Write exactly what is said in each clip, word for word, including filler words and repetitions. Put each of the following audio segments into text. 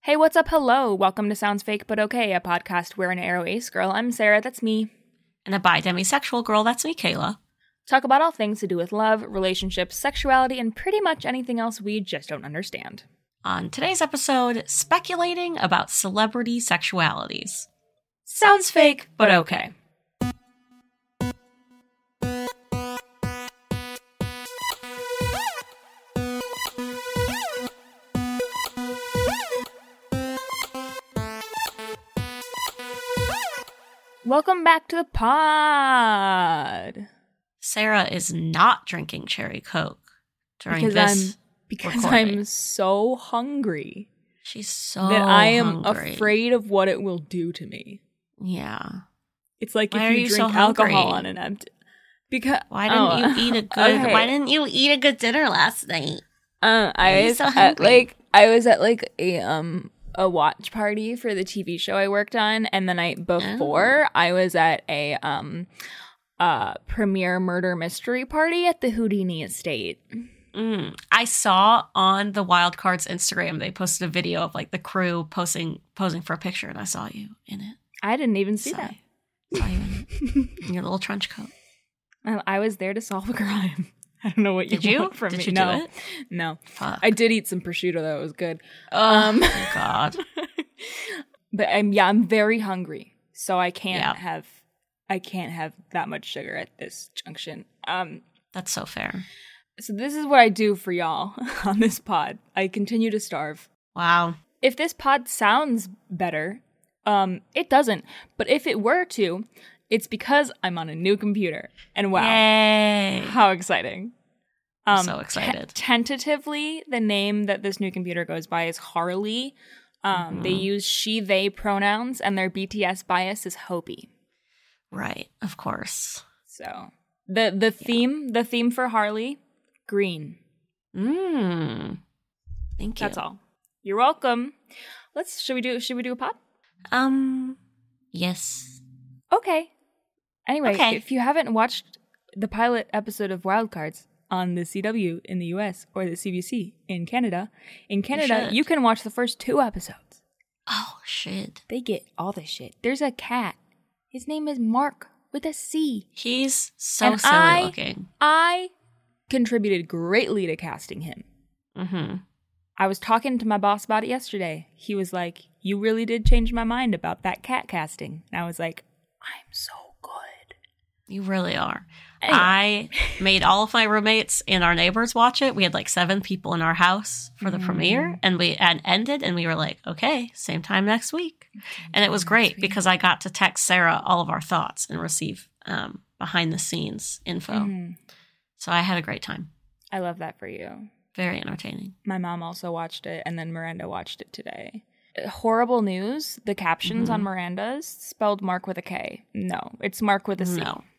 Hey, what's up? Hello. Welcome to Sounds Fake But Okay, a podcast where an arrow ace girl, I'm Sarah, that's me, and a bi-demisexual girl, that's me, Kayla, talk about all things to do with love, relationships, sexuality, and pretty much anything else we just don't understand. On today's episode, speculating about celebrity sexualities. Sounds fake, but okay. Welcome back to the pod. Sarah is not drinking cherry Coke during because this I'm, Because recording. I'm so hungry. She's so That I am hungry. afraid of what it will do to me. Yeah. It's like Why if are you you drink so alcohol hungry? on an empty... Because Why didn't oh, you eat a good okay. Why didn't you eat a good dinner last night? Uh, Why I are you was so at hungry? like I was at like a um a watch party for the T V show I worked on, and the night before Oh. I was at a um uh premiere murder mystery party at the Houdini estate. Mm. I saw on the Wild Cards Instagram, they posted a video of like the crew posing posing for a picture, and I saw you in it. I didn't even see Saw that. you. Saw you in it. In your little trench coat. I, I was there to solve a crime. I don't know what you Did you? want from Did me. you no, do it? no. Fuck. I did eat some prosciutto though. It was good. Oh, Um, my God. But I'm yeah, I'm very hungry, so I can't Yeah. have I can't have that much sugar at this junction. Um, That's so fair. so this is what I do for y'all on this pod. I continue to starve. Wow. If this pod sounds better, um, it doesn't. But if it were to, it's because I'm on a new computer. And wow, Yay. how exciting! I'm Um, so excited. te- tentatively, the name that this new computer goes by is Harley. Um, Mhm. They use she/they pronouns, and their B T S bias is Hopi. Right. Of course. So the the theme the theme for Harley, green. Mmm. Thank you. That's all. You're welcome. Let's should we do should we do a pod? Um, yes. Okay. Anyway, Okay. if you haven't watched the pilot episode of Wild Cards on the C W in the U S or the C B C in Canada, in Canada should. you can watch the first two episodes. Oh, shit. They get all the shit. There's a cat. His name is Mark with a C. He's so And silly I- looking. I contributed greatly to casting him. Mm-hmm. I was talking to my boss about it yesterday. He was like, "You really did change my mind about that cat casting." And I was like, "I'm so good." You really are. Anyway. I made all of my roommates and our neighbors watch it. We had like seven people in our house for the Mm. premiere, and we and ended, and we were like, okay, same time next week. And it was great because I got to text Sarah all of our thoughts and receive um, behind the scenes info. Mhm. So I had a great time. I love that for you. Very entertaining. My mom also watched it, and then Miranda watched it today. Horrible news. The captions Mhm. on Miranda's spelled Mark with a K. No, it's Mark with a C. No,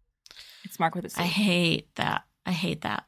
It's Mark with a C. I hate that. I hate that.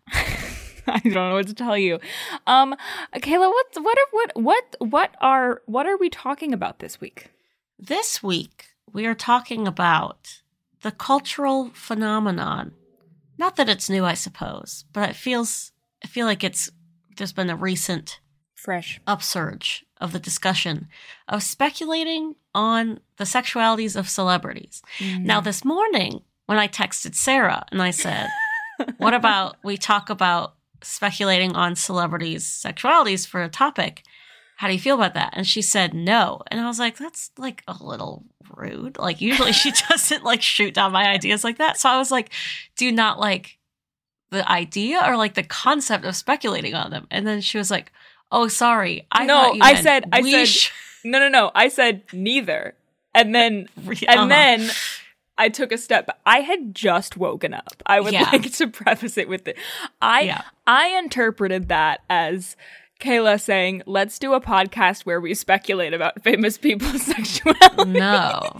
I don't know what to tell you. Um, Kayla, what what are, what what what are what are we talking about this week? This week, we are talking about the cultural phenomenon. Not that it's new, I suppose, but it feels, I feel like it's, there's been a recent Fresh. upsurge of the discussion of speculating on the sexualities of celebrities. Now, this morning, when I texted Sarah and I said, what about we talk about speculating on celebrities' sexualities for a topic? How do you feel about that? And she said no. And I was like, that's like a little rude. Like, usually she doesn't like shoot down my ideas like that. So I was like, do you not like the idea or like the concept of speculating on them? And then she was like, oh, sorry. I No, thought you I meant said- I we said- sh- No, no, no. I said neither. And then and Uh-huh. then I took a step back. I had just woken up. I would Yeah. like to preface it with it. I Yeah. I interpreted that as Kayla saying, "Let's do a podcast where we speculate about famous people's sexuality." No.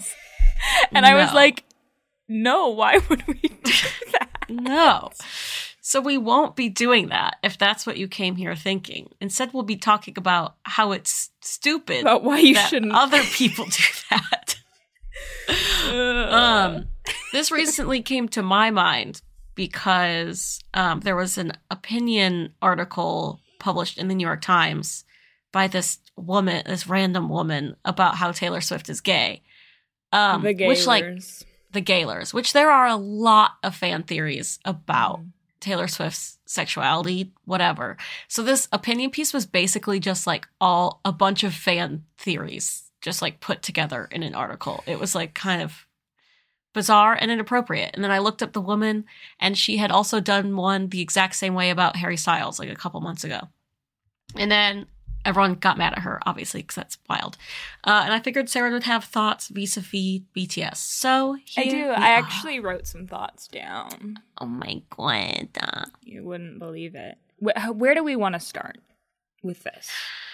And I was No. like, "No, why would we do that?" No. So we won't be doing that if that's what you came here thinking. Instead, we'll be talking about how it's stupid About why you that shouldn't. other people do that. um, this recently came to my mind because um, there was an opinion article published in the New York Times by this woman, this random woman, about how Taylor Swift is gay. Um, the Gaylors. Which, like, the Gaylors, which there are a lot of fan theories about mm. Taylor Swift's sexuality, whatever. So this opinion piece was basically just like all a bunch of fan theories just like put together in an article. It was like kind of bizarre and inappropriate. And then I looked up the woman, and she had also done one the exact same way about Harry Styles like a couple months ago. And then everyone got mad at her, obviously, because that's wild. Uh, and I figured Sarah would have thoughts vis-a-vis B T S. So here I do. I are. actually wrote some thoughts down. Oh my god. You wouldn't believe it. Where, where do we want to start with this?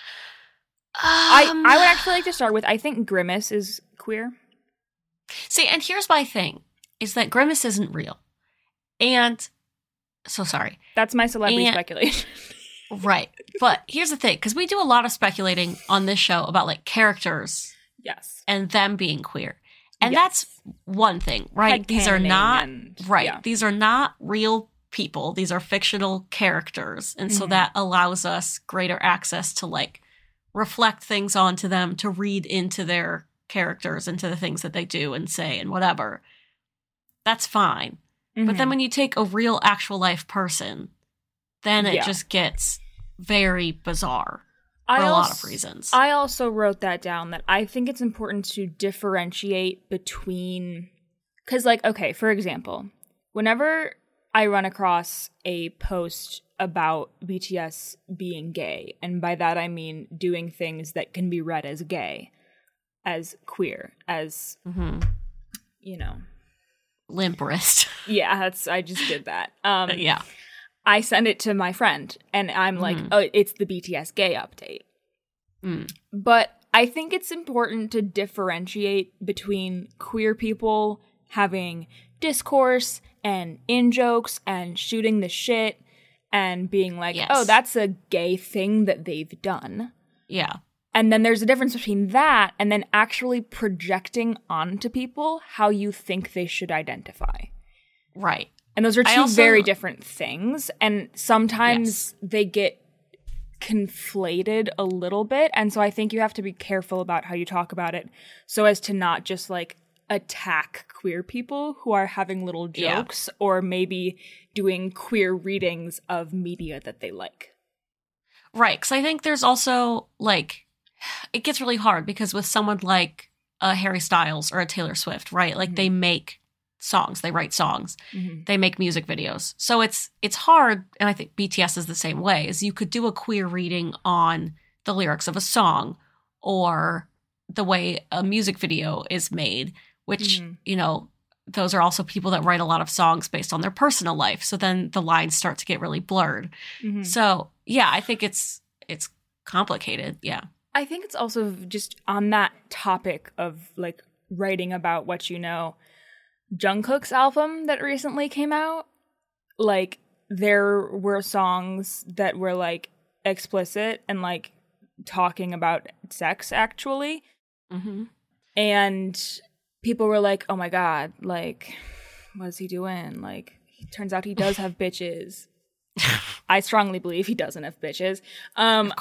Um, I, I would actually like to start with, I think Grimace is queer. See, and here's my thing, is that Grimace isn't real. And, so sorry. That's my celebrity and, speculation. Right. But here's the thing, because we do a lot of speculating on this show about like characters. Yes. And them being queer. And yes. that's one thing, right? Head these are not, and, right. Yeah. These are not real people. These are fictional characters. And so mm-hmm. that allows us greater access to like reflect things onto them, to read into their characters, into the things that they do and say and whatever. That's fine. Mm-hmm. But then when you take a real actual life person, then it yeah. just gets very bizarre for I a also, lot of reasons. I also wrote that down, that I think it's important to differentiate between, because like, okay, for example, whenever I run across a post about B T S being gay, and by that I mean doing things that can be read as gay, as queer, as, mm-hmm. you know. Limp wrist. Yeah, that's, I just did that. Um, yeah. I send it to my friend, and I'm like, mm. oh, it's the B T S gay update. Mm. But I think it's important to differentiate between queer people having discourse and in-jokes and shooting the shit and being like, yes. oh, that's a gay thing that they've done. Yeah. And then there's a difference between that and then actually projecting onto people how you think they should identify. Right. And those are two also, very different things. And sometimes yes. they get conflated a little bit. And so I think you have to be careful about how you talk about it so as to not just like attack queer people who are having little jokes yeah. or maybe doing queer readings of media that they like. Right. Because I think there's also like, it gets really hard because with someone like a Harry Styles or a Taylor Swift, right? Like mm-hmm. they make songs, they write songs, mm-hmm. they make music videos. So it's it's hard, and I think B T S is the same way, is you could do a queer reading on the lyrics of a song or the way a music video is made, which, mm-hmm. you know, those are also people that write a lot of songs based on their personal life. So then the lines start to get really blurred. Mm-hmm. So yeah, I think it's it's complicated. Yeah. I think it's also just on that topic of like writing about what you know. Jungkook's album that recently came out, like there were songs that were like explicit and like talking about sex actually. Mm-hmm. And people were like, oh my God, like, what is he doing? Like, it turns out he does have bitches. I strongly believe he doesn't have bitches. Um,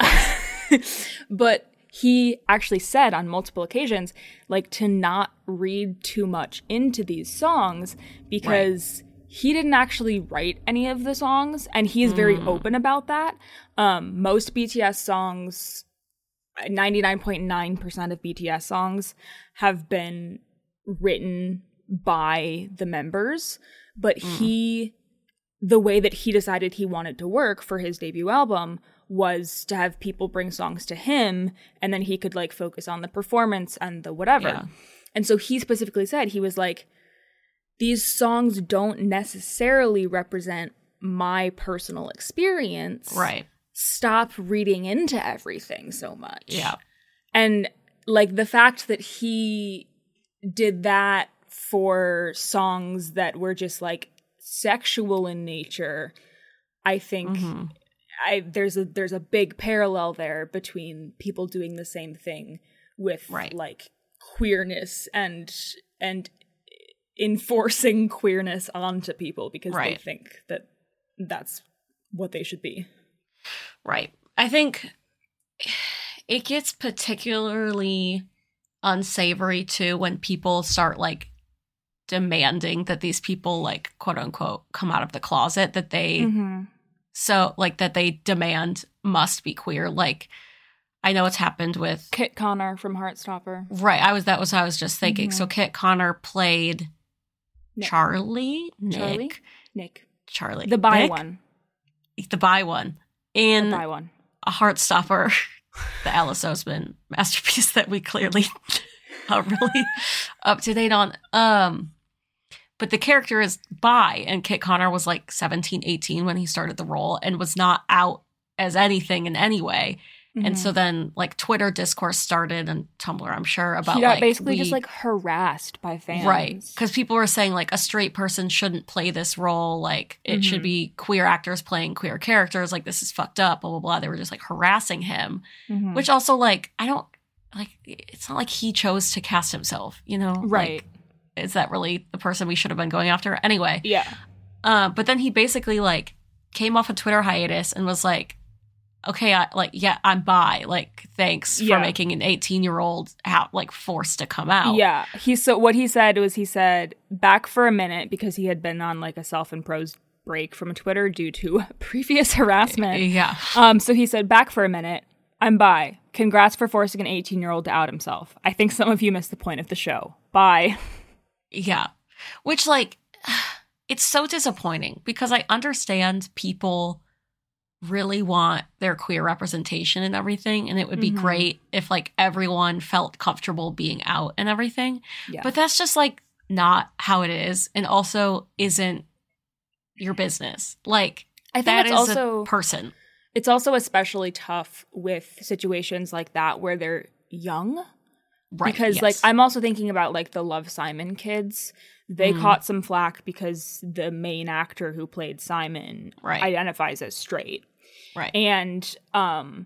but he actually said on multiple occasions, like, to not read too much into these songs because right. he didn't actually write any of the songs, and he's mm. very open about that. Um, most B T S songs, ninety-nine point nine percent of B T S songs have been written by the members, but mm. he, the way that he decided he wanted to work for his debut album was to have people bring songs to him, and then he could like focus on the performance and the whatever. Yeah. And so he specifically said, he was like, these songs don't necessarily represent my personal experience. Right. Stop reading into everything so much. Yeah. And like the fact that he did that for songs that were just like sexual in nature, I think mm-hmm. I there's a there's a big parallel there between people doing the same thing with right. like queerness and and enforcing queerness onto people because right. they think that that's what they should be. Right. I think it gets particularly unsavory too when people start like demanding that these people like quote unquote come out of the closet, that they mm-hmm. so like that they demand must be queer. Like I know it's happened with Kit Connor from Heartstopper. Right. I was that was what I was just thinking. Mm-hmm. So Kit Connor played Nick. Charlie? Nick. Charlie? Nick. Charlie. The bi Nick? one. The bi one. In the bi one. A Heartstopper. The Alice Oseman masterpiece that we clearly are really up to date on. Um, but the character is bi, and Kit Connor was like seventeen, eighteen when he started the role and was not out as anything in any way. Mm-hmm. And so then like Twitter discourse started and Tumblr, I'm sure, about he got like basically we, just like harassed by fans. Right. Because people were saying like a straight person shouldn't play this role. Like it mm-hmm. should be queer actors playing queer characters. Like this is fucked up, blah, blah, blah. They were just like harassing him, mm-hmm. which also like, I don't like, it's not like he chose to cast himself, you know? Right. Like, is that really the person we should have been going after? Anyway. Yeah. Uh, but then he basically like came off a Twitter hiatus and was like, okay, I, like, yeah, I'm bi. Like, thanks yeah. for making an eighteen-year-old out, like, forced to come out. Yeah. He so what he said was he said back for a minute because he had been on, like, a self-imposed break from Twitter due to previous harassment. Yeah. Um. So he said, back for a minute. I'm bi. Congrats for forcing an eighteen-year-old to out himself. I think some of you missed the point of the show. Bye. Yeah. Which, like, it's so disappointing because I understand people really want their queer representation and everything, and it would be mm-hmm. great if like everyone felt comfortable being out and everything. Yeah. But that's just like not how it is, and also isn't your business. Like I think that it's is also a person. It's also especially tough with situations like that where they're young. Right. Because yes. like I'm also thinking about like the Love Simon kids. They mm. caught some flack because the main actor who played Simon right. identifies as straight. Right. And um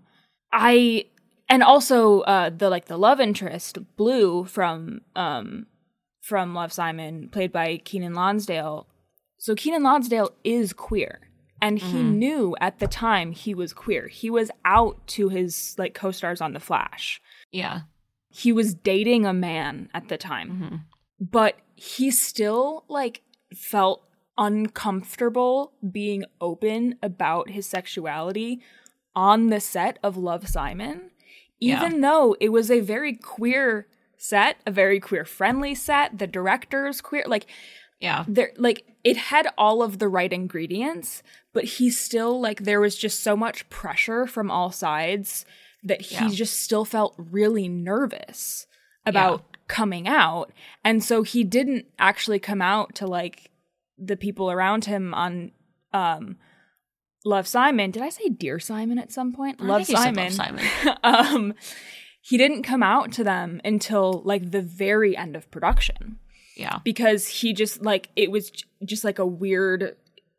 I and also uh the like the love interest, Blue from um from Love Simon, played by Kenan Lonsdale. So Kenan Lonsdale is queer. And he mm. knew at the time he was queer. He was out to his like co-stars on The Flash. Yeah. He was dating a man at the time. Mm-hmm. But he still like felt uncomfortable being open about his sexuality on the set of Love Simon, even yeah. though it was a very queer set, a very queer friendly set. The director's queer, like, yeah, there, like it had all of the right ingredients, but he still like there was just so much pressure from all sides that he yeah. just still felt really nervous about yeah. coming out, and so he didn't actually come out to like the people around him on um Love Simon. Did I say Dear Simon at some point? I Love think Simon. You said Love Simon. um he didn't come out to them until like the very end of production. Yeah. Because he just like it was j- just like a weird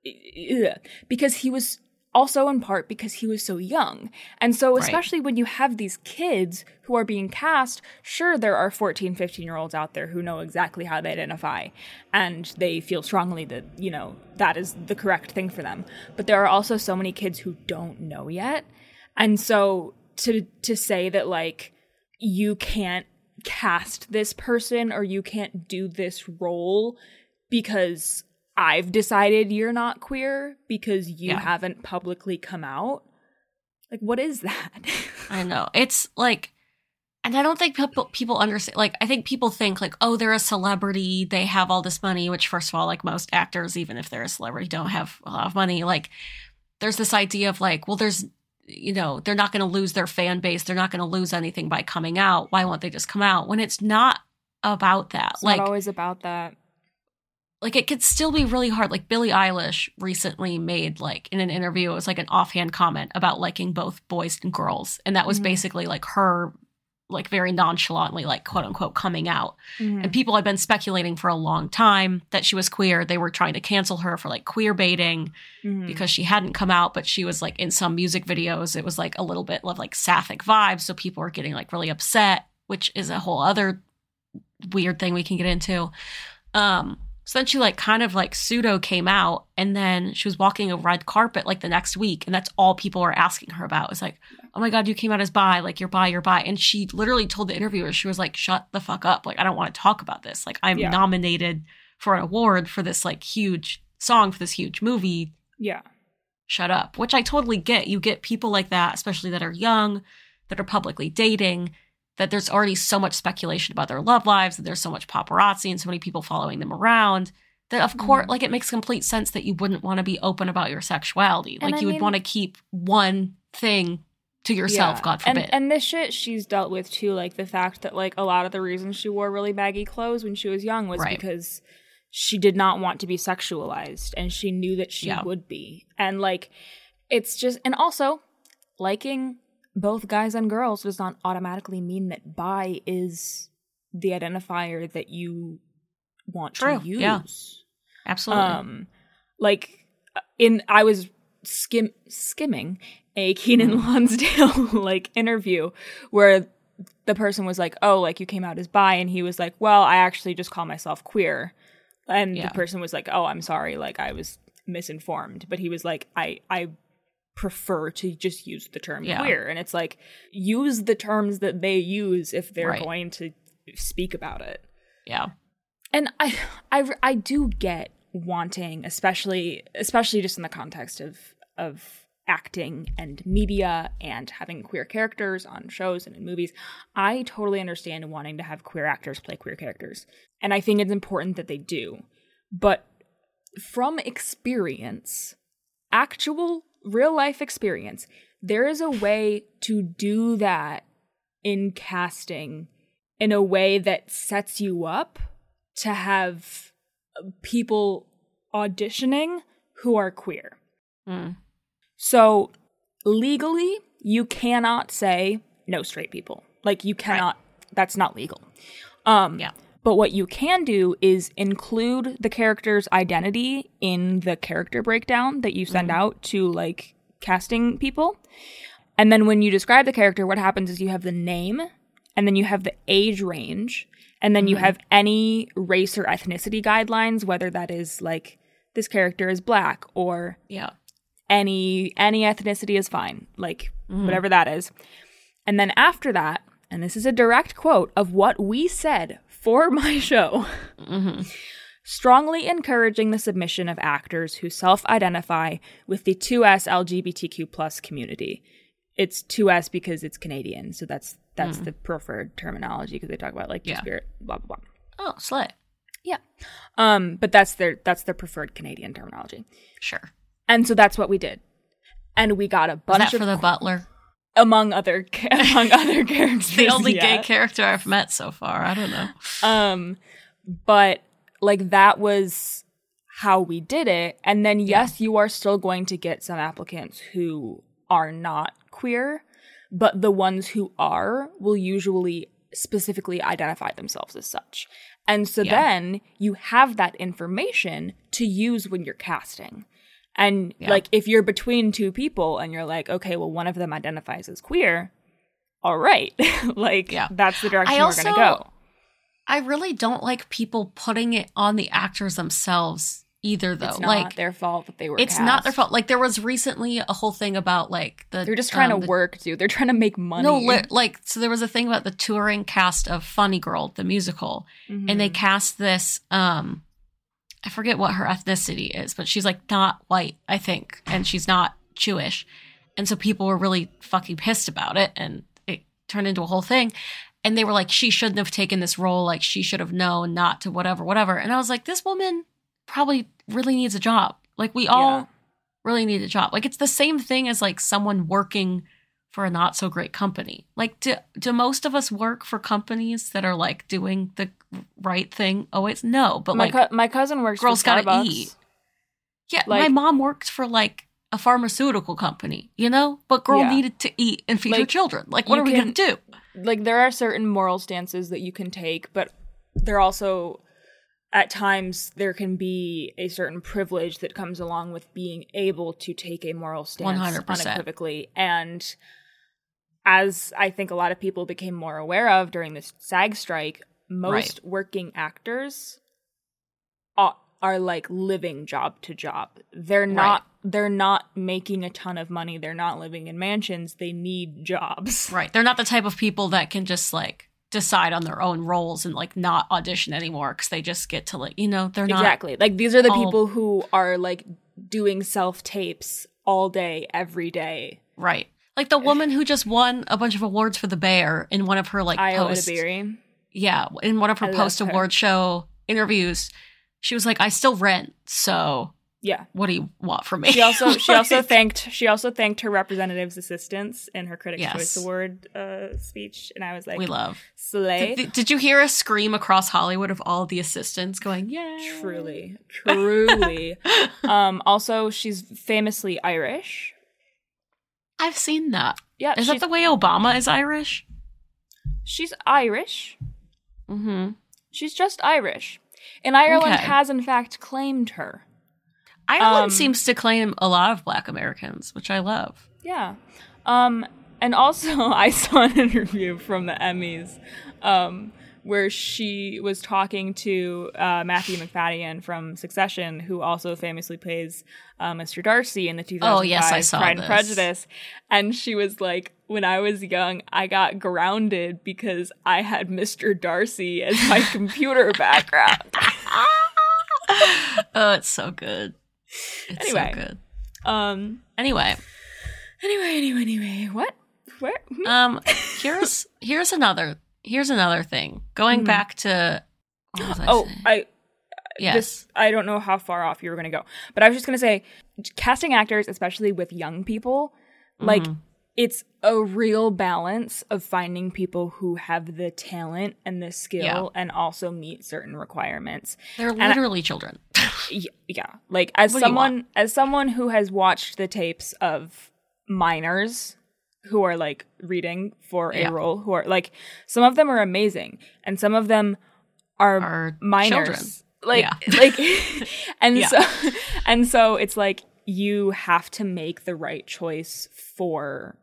ugh, because he was also in part because he was so young. And so especially right. when you have these kids who are being cast, sure, there are fourteen, fifteen-year-olds out there who know exactly how they identify, and they feel strongly that, you know, that is the correct thing for them. But there are also so many kids who don't know yet. And so to to say that, like, you can't cast this person or you can't do this role because I've decided you're not queer because you yeah. haven't publicly come out. Like, what is that? I know. It's like, and I don't think people, people understand, like, I think people think like, oh, they're a celebrity, they have all this money, which first of all, like most actors, even if they're a celebrity, don't have a lot of money. Like, there's this idea of like, well, there's, you know, they're not going to lose their fan base. They're not going to lose anything by coming out. Why won't they just come out? When it's not about that. It's like, not always about that. Like, it could still be really hard. Like, Billie Eilish recently made, like, in an interview, it was, like, an offhand comment about liking both boys and girls. And that was mm-hmm. basically, like, her, like, very nonchalantly, like, quote-unquote, coming out. Mm-hmm. And people had been speculating for a long time that she was queer. They were trying to cancel her for, like, queer baiting mm-hmm. because she hadn't come out, but she was, like, in some music videos, it was, like, a little bit of, like, sapphic vibes. So people were getting, like, really upset, which is a whole other weird thing we can get into. Um... So then she like kind of like pseudo came out, and then she was walking a red carpet like the next week, and that's all people were asking her about. It's like, oh my God, you came out as bi, like you're bi, you're bi. And she literally told the interviewer, she was like, shut the fuck up. Like, I don't want to talk about this. Like, I'm Yeah. nominated for an award for this like huge song, for this huge movie. Yeah. Shut up. Which I totally get. You get people like that, especially that are young, that are publicly dating, that there's already so much speculation about their love lives, that there's so much paparazzi and so many people following them around, that of course, Mhm. like, it makes complete sense that you wouldn't want to be open about your sexuality. And like, I you would mean- want to keep one thing to yourself, Yeah. God forbid. And, and this shit she's dealt with too, like the fact that like a lot of the reasons she wore really baggy clothes when she was young was Right. because she did not want to be sexualized, and she knew that she Yeah. would be. And like, it's just, and also liking both guys and girls does not automatically mean that bi is the identifier that you want True, to use. yeah. Absolutely. Um, like in I was skim skimming a Keenan Lonsdale like interview where the person was like, "Oh, like you came out as bi," and he was like, "Well, I actually just call myself queer," and Yeah. the person was like, "Oh, I'm sorry, like I was misinformed," but he was like, "I I." prefer to just use the term Yeah. queer," and it's like, use the terms that they use if they're Right. going to speak about it. yeah. And I, I, I do get wanting, especially, especially just in the context of of acting and media and having queer characters on shows and in movies. I totally understand wanting to have queer actors play queer characters, and I think it's important that they do. But from experience, actual real life experience, there is a way to do that in casting in a way that sets you up to have people auditioning who are queer. Mm. So legally, you cannot say no straight people. Like you cannot, that's not legal. Um, Yeah. But what you can do is include the character's identity in the character breakdown that you send out to like casting people. And then when you describe the character, what happens is you have the name, and then you have the age range, and then you have any race or ethnicity guidelines, whether that is like this character is black or Yeah. any any ethnicity is fine, like whatever that is. And then after that, and this is a direct quote of what we said for my show, Mm-hmm. strongly encouraging the submission of actors who self-identify with the two S L G B T Q plus community. It's two S because it's Canadian, so that's that's the preferred terminology because they talk about like Yeah. two-spirit, blah blah blah. Oh, slay. Yeah, um, but that's their that's their preferred Canadian terminology, Sure. and so that's what we did, and we got a Was bunch that of for the butler? among other among other characters. The only yeah. gay character I've met so far. I don't know. Um, but like that was how we did it. And then yes, you are still going to get some applicants who are not queer, but the ones who are will usually specifically identify themselves as such. And so Yeah. then you have that information to use when you're casting. And Yeah. like if you're between two people and you're like, okay, well one of them identifies as queer, all right. like Yeah. that's the direction I we're also- going to go. I really don't like people putting it on the actors themselves either, though. It's not like, their fault that they were it's cast. not their fault. Like, there was recently a whole thing about, like, the... They're just trying um, to the- work, dude. They're trying to make money. No, li- like, so there was a thing about the touring cast of Funny Girl, the musical, Mhm. and they cast this, um, I forget what her ethnicity is, but she's, like, not white, I think, and she's not Jewish. And so people were really fucking pissed about it, and it turned into a whole thing. And they were like, she shouldn't have taken this role. Like, she should have known not to whatever, whatever. And I was like, this woman probably really needs a job. Like, we all Yeah. really need a job. Like, it's the same thing as, like, someone working for a not so great company. Like, do, do most of us work for companies that are, like, doing the right thing? Oh, it's no. But, my like, co- my cousin works girls for Starbucks. gotta eat. yeah, my like- mom worked for, like, a pharmaceutical company, you know? But girl Yeah. needed to eat and feed her Like, children. Like, what you are we can- going to do? Like there are certain moral stances that you can take, but there also at times there can be a certain privilege that comes along with being able to take a moral stance one hundred percent. unequivocally. And as I think a lot of people became more aware of during this SAG strike, most working actors are, are like living job to job. They're not right. they're not making a ton of money. They're not living in mansions. They need jobs. Right. They're not the type of people that can just like decide on their own roles and like not audition anymore because they just get to like, you know, they're not. Exactly. Like these are the all... people who are like doing self-tapes all day, every day. Right. Like the woman who just won a bunch of awards for The Bear in one of her like Iowa post. Beery. Yeah. In one of her post-award show interviews, she was like, I still rent, so yeah. What do you want from me? She also she also thanked she also thanked her representative's assistants in her Critics' yes. Choice Award uh, speech, and I was like, we love slay. Did, did you hear a scream across Hollywood of all the assistants going, yeah? Truly, truly. um, also, she's famously Irish. I've seen that. Yeah, is that the way Obama is Irish? She's Irish. Mm-hmm. She's just Irish, and Ireland okay. has in fact claimed her. Ireland um, seems to claim a lot of Black Americans, which I love. Yeah. Um, and also, I saw an interview from the Emmys um, where she was talking to uh, Matthew McFadden from Succession, who also famously plays uh, Mister Darcy in the two thousand five oh, yes, I saw Pride this. and Prejudice. And she was like, when I was young, I got grounded because I had Mister Darcy as my computer background. Oh, it's so good. It's anyway, so good. Um. Anyway. Anyway. Anyway. Anyway. What? Where? um. Here's here's another here's another thing. Going mm. back to. What was I oh, saying? I. Yes. This, I don't know how far off you were going to go, but I was just going to say, casting actors, especially with young people, like mm. it's a real balance of finding people who have the talent and the skill yeah. and also meet certain requirements. They're and literally I, children. yeah, like as what someone as someone who has watched the tapes of minors who are like reading for a yeah. role, who are like some of them are amazing and some of them are, are minors. Children. Like, yeah. like, and yeah. so, and so it's like you have to make the right choice for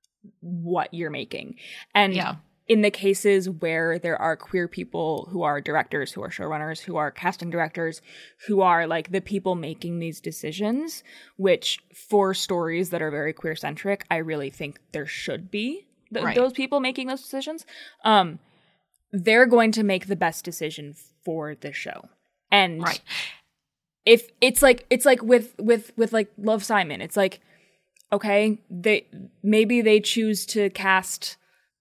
what you're making. And yeah. in the cases where there are queer people who are directors, who are showrunners, who are casting directors, who are like the people making these decisions, which for stories that are very queer centric, I really think there should be th- right. those people making those decisions. Um, they're going to make the best decision for the show. And right. if it's like it's like with with with like Love, Simon, it's like okay, they maybe they choose to cast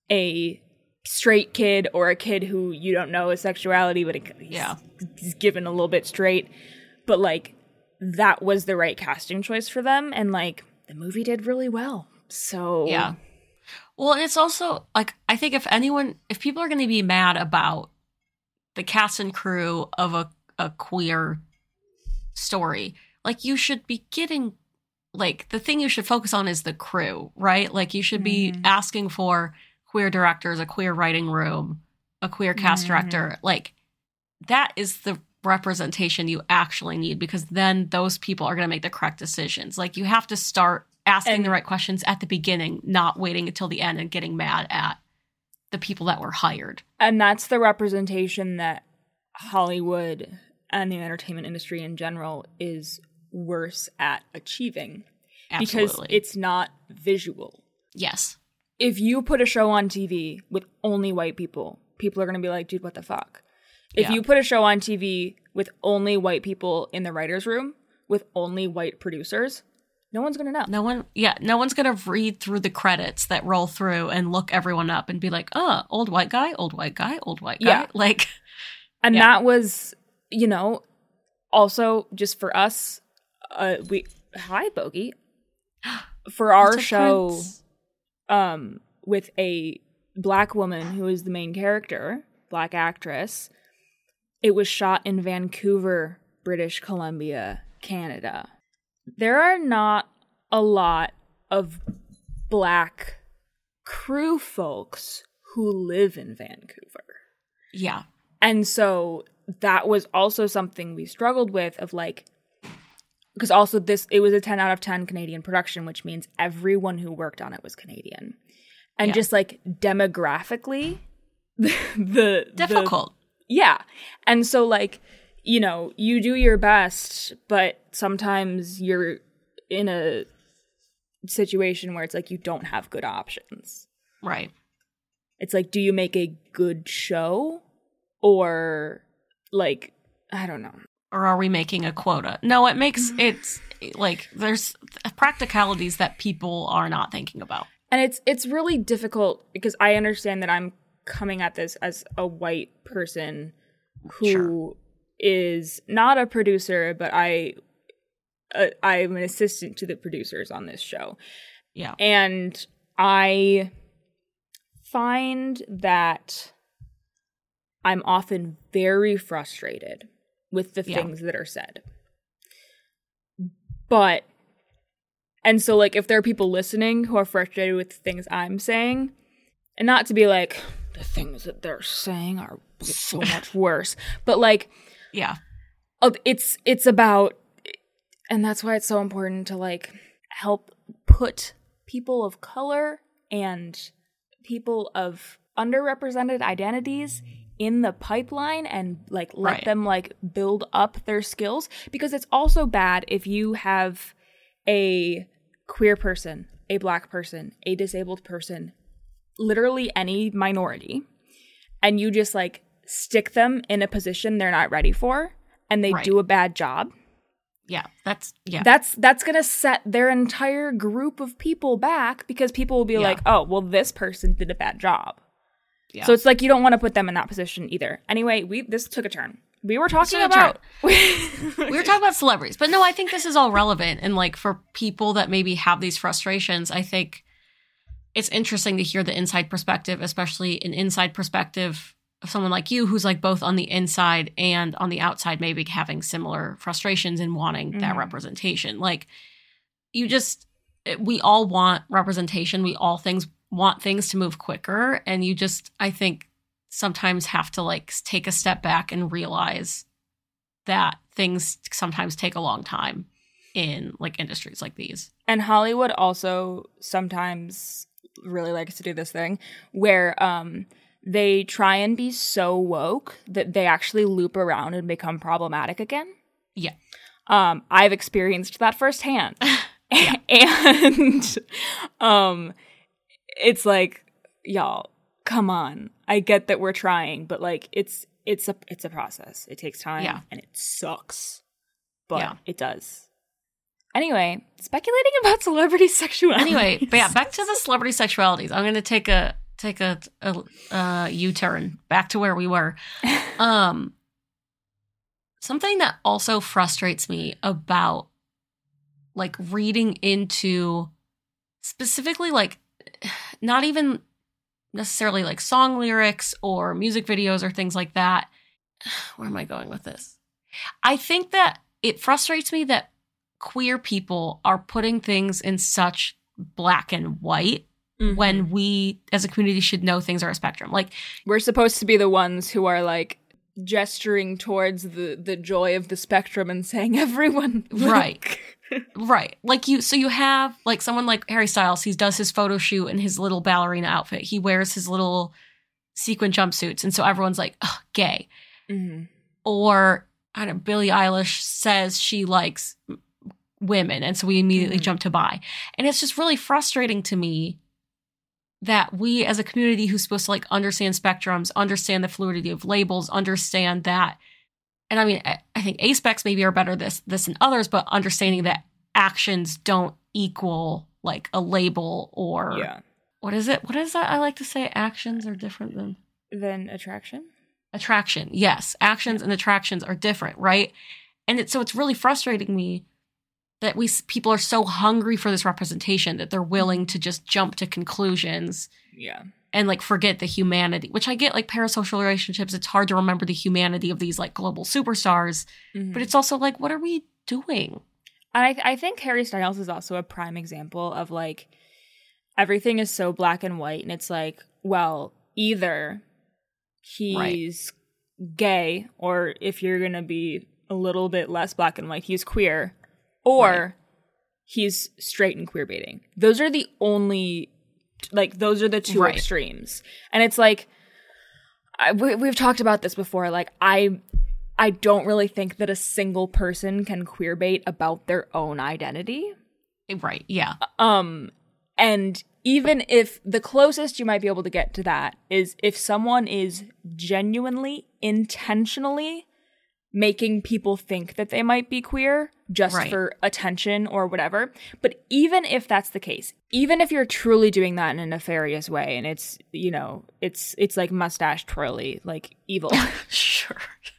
a straight kid or a kid who you don't know his sexuality, but it, he's, yeah. he's given a little bit straight, but like that was the right casting choice for them, and like the movie did really well. So yeah. Well, and it's also like I think if anyone, if people are going to be mad about the cast and crew of a a queer story, like you should be getting like the thing you should focus on is the crew, right? Like you should be mm-hmm. asking for queer directors, a queer writing room, a queer cast mm-hmm. director. Like that is the representation you actually need, because then those people are going to make the correct decisions. Like you have to start asking and, the right questions at the beginning, not waiting until the end and getting mad at the people that were hired. And that's the representation that Hollywood and the entertainment industry in general is worse at achieving. Absolutely. Because it's not visual. Yes. If you put a show on T V with only white people, people are going to be like, dude, what the fuck? If yeah. you put a show on T V with only white people in the writer's room, with only white producers, no one's going to know. No one, yeah, no one's going to read through the credits that roll through and look everyone up and be like, oh, old white guy, old white guy, old white guy. Yeah. Like, and yeah. that was, you know, also just for us, uh, we, hi, Bogey, for our show, Prince? um, with a black woman who is the main character, black actress, it was shot in Vancouver, British Columbia, Canada. There are not a lot of black crew folks who live in Vancouver. Yeah. And so that was also something we struggled with of like, because also this, it was a ten out of ten Canadian production, which means everyone who worked on it was Canadian. And yeah. just like demographically, the, the difficult. The, yeah. And so like, you know, you do your best, but sometimes you're in a situation where it's like you don't have good options. Right. It's like, do you make a good show or like, I don't know. Or are we making a quota? No, it makes it's like there's practicalities that people are not thinking about. And it's it's really difficult because I understand that I'm coming at this as a white person who sure. is not a producer, but I uh, I'm an assistant to the producers on this show. Yeah. And I find that I'm often very frustrated with the yeah. things that are said. But, and so like if there are people listening who are frustrated with the things I'm saying, and not to be like, the things that they're saying are so much worse, but like, yeah, it's, it's about, and that's why it's so important to like help put people of color and people of underrepresented identities in the pipeline and like let right. them like build up their skills, because it's also bad if you have a queer person, a black person, a disabled person, literally any minority, and you just like stick them in a position they're not ready for and they right. do a bad job. Yeah, that's yeah. That's that's going to set their entire group of people back, because people will be yeah. like, "Oh, well this person did a bad job." Yeah. So it's like you don't want to put them in that position either. Anyway, we this took a turn. We were talking about we were talking about celebrities, but no, I think this is all relevant. And like for people that maybe have these frustrations, I think it's interesting to hear the inside perspective, especially an inside perspective of someone like you, who's like both on the inside and on the outside, maybe having similar frustrations and wanting mm-hmm. that representation. Like you just, we all want representation. We all things. want things to move quicker, and you just I think sometimes have to like take a step back and realize that things sometimes take a long time in like industries like these. And Hollywood also sometimes really likes to do this thing where um they try and be so woke that they actually loop around and become problematic again. Yeah. Um I've experienced that firsthand. and um it's like, y'all, come on. I get that we're trying, but like it's it's a it's a process. It takes time yeah. and it sucks. But yeah. it does. Anyway, speculating about celebrity sexuality. Anyway, but yeah, back to the celebrity sexualities. I'm going to take a take a, a uh, U-turn back to where we were. Um, something that also frustrates me about like reading into specifically like not even necessarily like song lyrics or music videos or things like that. Where am I going with this? I think that it frustrates me that queer people are putting things in such black and white mm-hmm. when we as a community should know things are a spectrum. Like we're supposed to be the ones who are like gesturing towards the, the joy of the spectrum and saying everyone. Right. Right. Like you, so you have like someone like Harry Styles, he does his photo shoot in his little ballerina outfit. He wears his little sequin jumpsuits. And so everyone's like, ugh, gay. Mm-hmm. Or, I don't know, Billie Eilish says she likes women. And so we immediately mm-hmm. jump to bi. And it's just really frustrating to me that we as a community who's supposed to like understand spectrums, understand the fluidity of labels, understand that. And I mean, I think A-specs maybe are better this this than others, but understanding that actions don't equal like a label or yeah. what is it? What is that? I like to say actions are different than than attraction. Attraction, yes, actions yeah. and attractions are different, right? And it, so it's really frustrating me that we people are so hungry for this representation that they're willing to just jump to conclusions. Yeah. And like forget the humanity, which I get like parasocial relationships. It's hard to remember the humanity of these like global superstars, mm-hmm. but it's also like, what are we doing? And I, th- I think Harry Styles is also a prime example of like everything is so black and white. And it's like, well, either he's right. gay, or if you're going to be a little bit less black and white, he's queer, or right. he's straight and queer baiting. Those are the only... Like, those are the two right. extremes. And it's like, I, we, we've talked about this before. Like, I I don't really think that a single person can queerbait about their own identity. Right, yeah. Um, and even if the closest you might be able to get to that is if someone is genuinely, intentionally making people think that they might be queer just right. for attention or whatever. But even if that's the case, even if you're truly doing that in a nefarious way and it's, you know, it's it's like mustache twirly, like evil. Sure.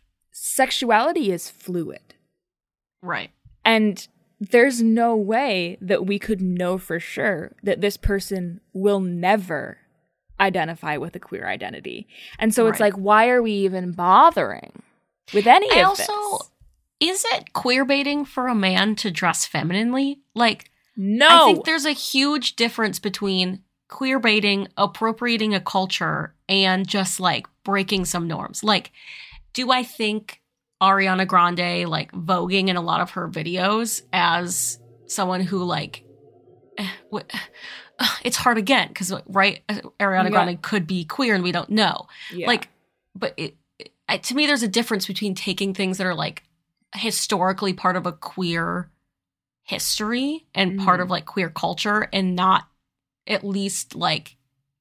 Sexuality is fluid. Right. And there's no way that we could know for sure that this person will never identify with a queer identity. And so it's right. like, why are we even bothering with any I of also, this? Is it queer baiting for a man to dress femininely? Like, no. I think there's a huge difference between queer baiting, appropriating a culture, and just like breaking some norms. Like, do I think Ariana Grande, like, voguing in a lot of her videos as someone who, like, eh, w- it's hard again, because, right, Ariana yeah. Grande could be queer and we don't know. Yeah. Like, but it, it, to me, there's a difference between taking things that are, like, historically part of a queer history and mm-hmm. part of, like, queer culture and not at least, like,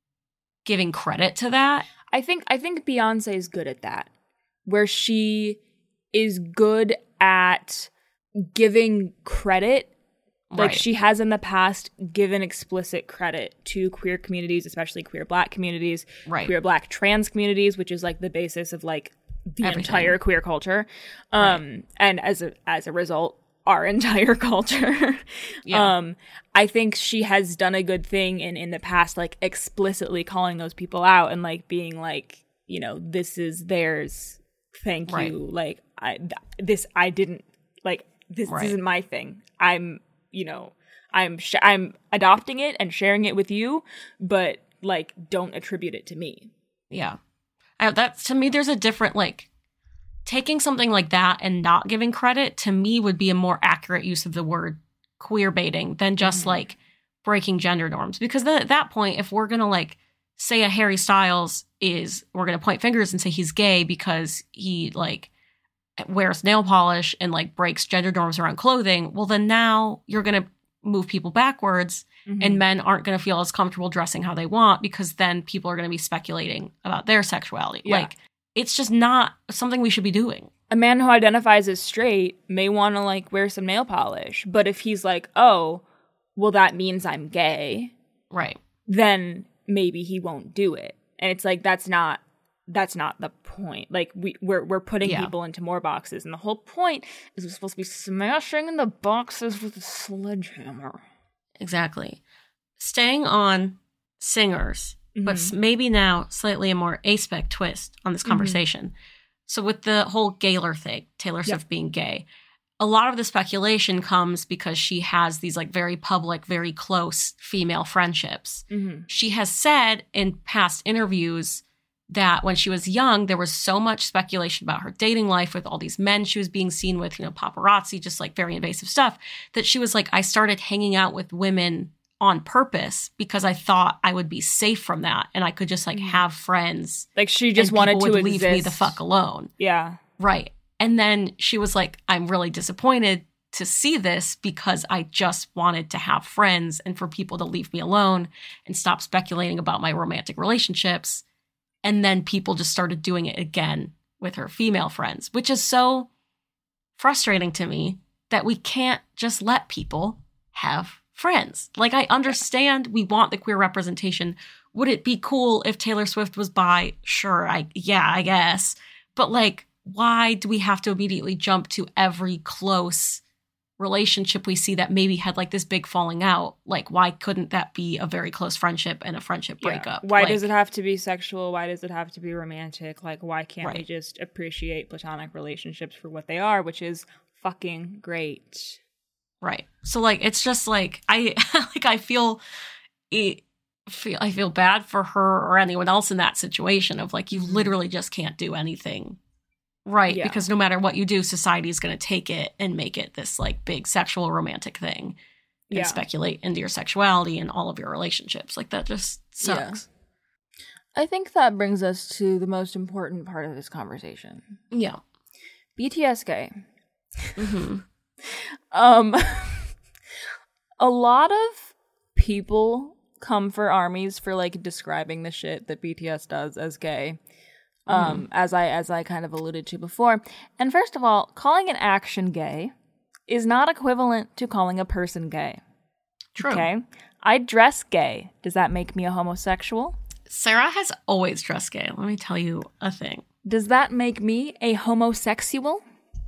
giving credit to that. I think I think Beyonce is good at that, where she is good at giving credit. Like right. she has in the past given explicit credit to queer communities, especially queer Black communities, right. queer Black trans communities, which is like the basis of like the Everything. entire queer culture. Um, right. And as a, as a result, our entire culture. Yeah. Um, I think she has done a good thing in, in the past, like explicitly calling those people out and like being like, you know, this is theirs. Thank right. you. Like I, th- this, I didn't like, this, right. this isn't my thing. I'm, you know, I'm, sh- I'm adopting it and sharing it with you, but like, don't attribute it to me. Yeah. I, that to me, there's a different, like, taking something like that and not giving credit to me would be a more accurate use of the word queer baiting than just mm-hmm. like breaking gender norms. Because then at that point, if we're going to like say a Harry Styles is, we're going to point fingers and say he's gay because he like wears nail polish and like breaks gender norms around clothing. Well, then now you're going to move people backwards mm-hmm. and men aren't going to feel as comfortable dressing how they want because then people are going to be speculating about their sexuality. Yeah. Like, it's just not something we should be doing. A man who identifies as straight may want to, like, wear some nail polish. But if he's like, oh, well, that means I'm gay. Right. Then maybe he won't do it. And it's like, that's not, that's not the point. Like, we, we're, we're putting yeah. people into more boxes. And the whole point is we're supposed to be smashing in the boxes with a sledgehammer. Exactly. Staying on singers. Mm-hmm. But maybe now slightly a more aspect twist on this conversation. Mm-hmm. So with the whole Gaylor thing, Taylor Swift yep. being gay, a lot of the speculation comes because she has these like very public, very close female friendships. Mm-hmm. She has said in past interviews that when she was young, there was so much speculation about her dating life with all these men she was being seen with, you know, paparazzi, just like very invasive stuff, that she was like, I started hanging out with women on purpose because I thought I would be safe from that and I could just like have friends. Like she just wanted to would exist. leave me the fuck alone. Yeah. Right. And then she was like, I'm really disappointed to see this because I just wanted to have friends and for people to leave me alone and stop speculating about my romantic relationships. And then people just started doing it again with her female friends, which is so frustrating to me that we can't just let people have friends. Like, I understand we want the queer representation. Would it be cool if Taylor Swift was bi? Sure, I yeah, I guess. But like, why do we have to immediately jump to every close relationship we see that maybe had like this big falling out? Like, why couldn't that be a very close friendship and a friendship yeah. breakup? Why like, does it have to be sexual? Why does it have to be romantic? Like, why can't right. we just appreciate platonic relationships for what they are, which is fucking great? Right. So like, it's just like, I like, I feel, it, feel, I feel bad for her or anyone else in that situation of like, you literally just can't do anything right. Yeah. Because no matter what you do, society is going to take it and make it this like big sexual romantic thing and yeah. speculate into your sexuality and all of your relationships. Like that just sucks. Yeah. I think that brings us to the most important part of this conversation. Yeah. B T S gay. Mm-hmm. Um, a lot of people come for armies for like describing the shit that B T S does as gay. Um, mm. as I as I kind of alluded to before. And first of all, calling an action gay is not equivalent to calling a person gay. True. Okay? I dress gay. Does that make me a homosexual? Sarah has always dressed gay. Let me tell you a thing. Does that make me a homosexual?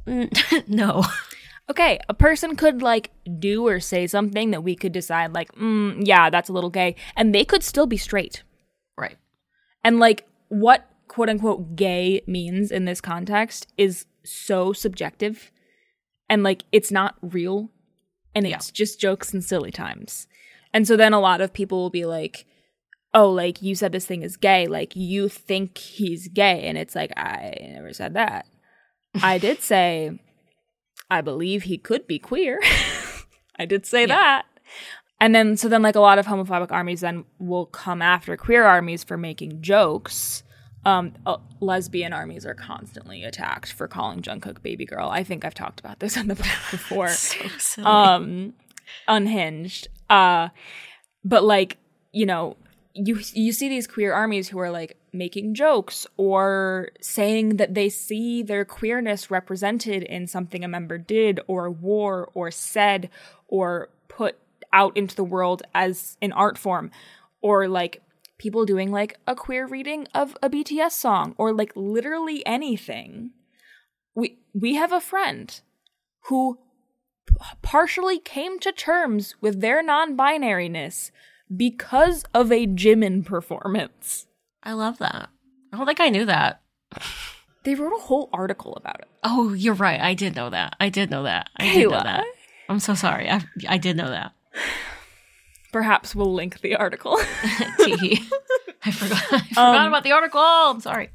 No. Okay, a person could, like, do or say something that we could decide, like, mm, yeah, that's a little gay, and they could still be straight. Right. And, like, what quote-unquote gay means in this context is so subjective, and, like, it's not real, and it's yeah. just jokes and silly times. And so then a lot of people will be like, oh, like, you said this thing is gay, like, you think he's gay, and it's like, I never said that. I did say, I believe he could be queer. I did say yeah. that. And then, so then, like, a lot of homophobic armies then will come after queer armies for making jokes. Um, uh, lesbian armies are constantly attacked for calling Jungkook baby girl. I think I've talked about this on the podcast before. So silly. Um, unhinged. Uh, but, like, you know, you you see these queer armies who are, like, making jokes or saying that they see their queerness represented in something a member did or wore or said or put out into the world as an art form, or like people doing like a queer reading of a B T S song, or like literally anything. We we have a friend who p- partially came to terms with their non-binariness because of a Jimin performance. I love that. I don't think I knew that. They wrote a whole article about it. Oh, you're right. I did know that. I did know that. I did know that. I'm so sorry. I I did know that. Perhaps we'll link the article. Tee. I forgot. I forgot um, about the article. I'm sorry.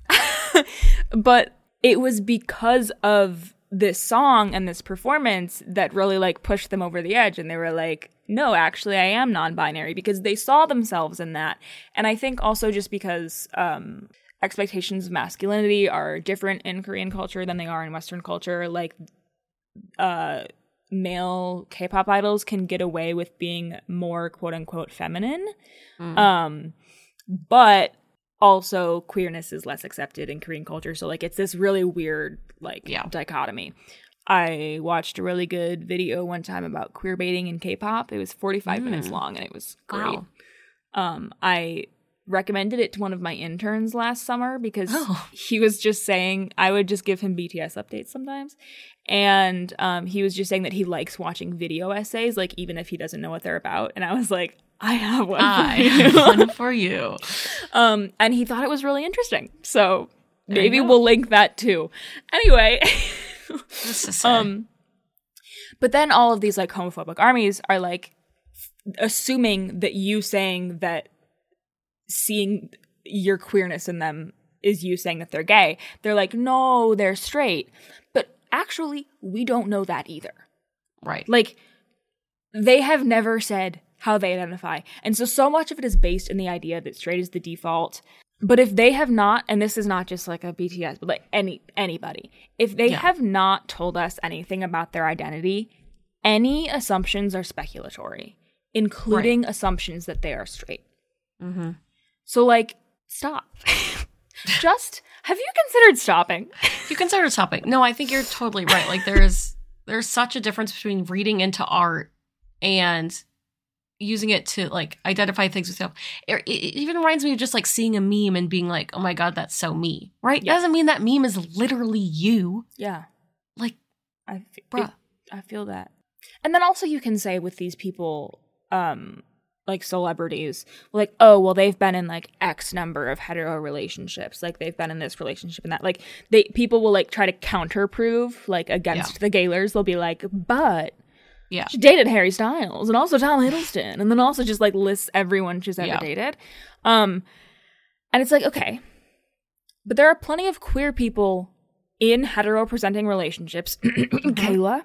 But it was because of this song and this performance that really like pushed them over the edge, and they were like, no, actually I am non-binary, because they saw themselves in that. And I think also just because um expectations of masculinity are different in Korean culture than they are in Western culture, like uh male K-pop idols can get away with being more quote-unquote feminine. Mm. Um but also queerness is less accepted in Korean culture, so like it's this really weird like yeah. dichotomy. I watched a really good video one time about queer baiting in K-pop. It was forty-five mm. minutes long, and it was great. Wow. Um, I recommended it to one of my interns last summer because oh. he was just saying, I would just give him B T S updates sometimes. And um, he was just saying that he likes watching video essays, like even if he doesn't know what they're about. And I was like, I have one I for you. have one for you. um, and he thought it was really interesting. So there maybe we'll link that too. Anyway. um, but then all of these like homophobic armies are like f- assuming that you saying that seeing your queerness in them is you saying that they're gay. They're like, no, they're straight. But actually, we don't know that either. Right. Like, they have never said how they identify. And so, so much of it is based in the idea that straight is the default. But if they have not, and this is not just like a B T S, but like any anybody, if they yeah. have not told us anything about their identity, any assumptions are speculatory, including right. assumptions that they are straight. Mm-hmm. So like, stop. Just, have you considered stopping? You considered stopping. No, I think you're totally right. Like there's there's such a difference between reading into art and using it to like identify things with yourself. It, it even reminds me of just like seeing a meme and being like, oh my God, that's so me. Right? Yeah. Doesn't mean that meme is literally you. Yeah. Like, I, bruh. It, I feel that. And then also you can say with these people, um, like celebrities, like, oh, well, they've been in like X number of hetero relationships. Like they've been in this relationship and that. Like they people will like try to counter prove like against yeah. the Gaylors. They'll be like, but yeah, she dated Harry Styles and also Tom Hiddleston, and then also just like lists everyone she's ever yeah. dated. Um, and it's like, okay, but there are plenty of queer people in hetero presenting relationships, Kayla,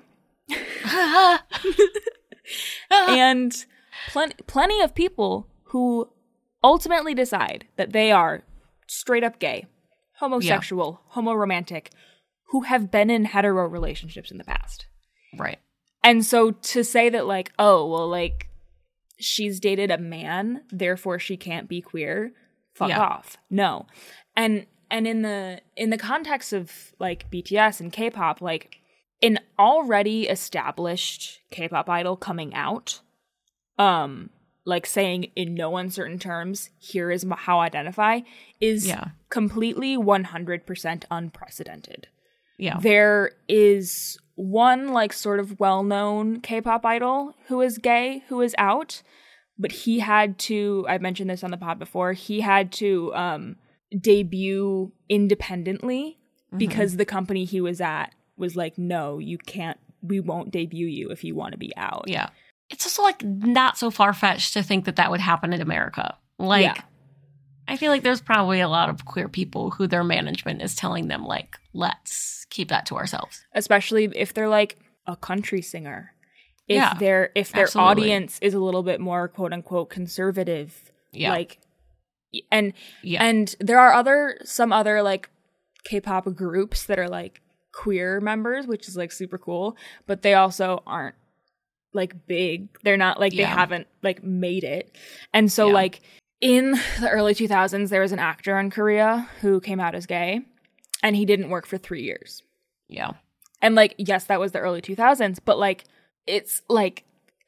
and plenty plenty of people who ultimately decide that they are straight up gay, homosexual, yeah. homoromantic, who have been in hetero relationships in the past. Right. And so to say that like, oh, well, like she's dated a man, therefore she can't be queer, fuck Yeah. off. No. And and in the in the context of like B T S and K-pop, like an already established K-pop idol coming out, um, like saying in no uncertain terms, here is how I identify, is Yeah. completely one hundred percent unprecedented. Yeah. There is one like sort of well-known K-pop idol who is gay, who is out, but he had to, I mentioned this on the pod before, he had to um, debut independently mm-hmm. because the company he was at was like, no, you can't, we won't debut you if you want to be out. Yeah. It's also like not so far-fetched to think that that would happen in America. Like, Yeah. I feel like there's probably a lot of queer people who their management is telling them, like, let's keep that to ourselves. Especially if they're like a country singer. If Yeah, their if their absolutely. audience is a little bit more quote unquote conservative. Yeah. Like and Yeah. and there are other some other like K-pop groups that are like queer members, which is like super cool, but they also aren't like big. They're not like Yeah. they haven't like made it. And so Yeah. like in the early two thousands, there was an actor in Korea who came out as gay, and he didn't work for three years. Yeah. And like, yes, that was the early two thousands, but like, it's like,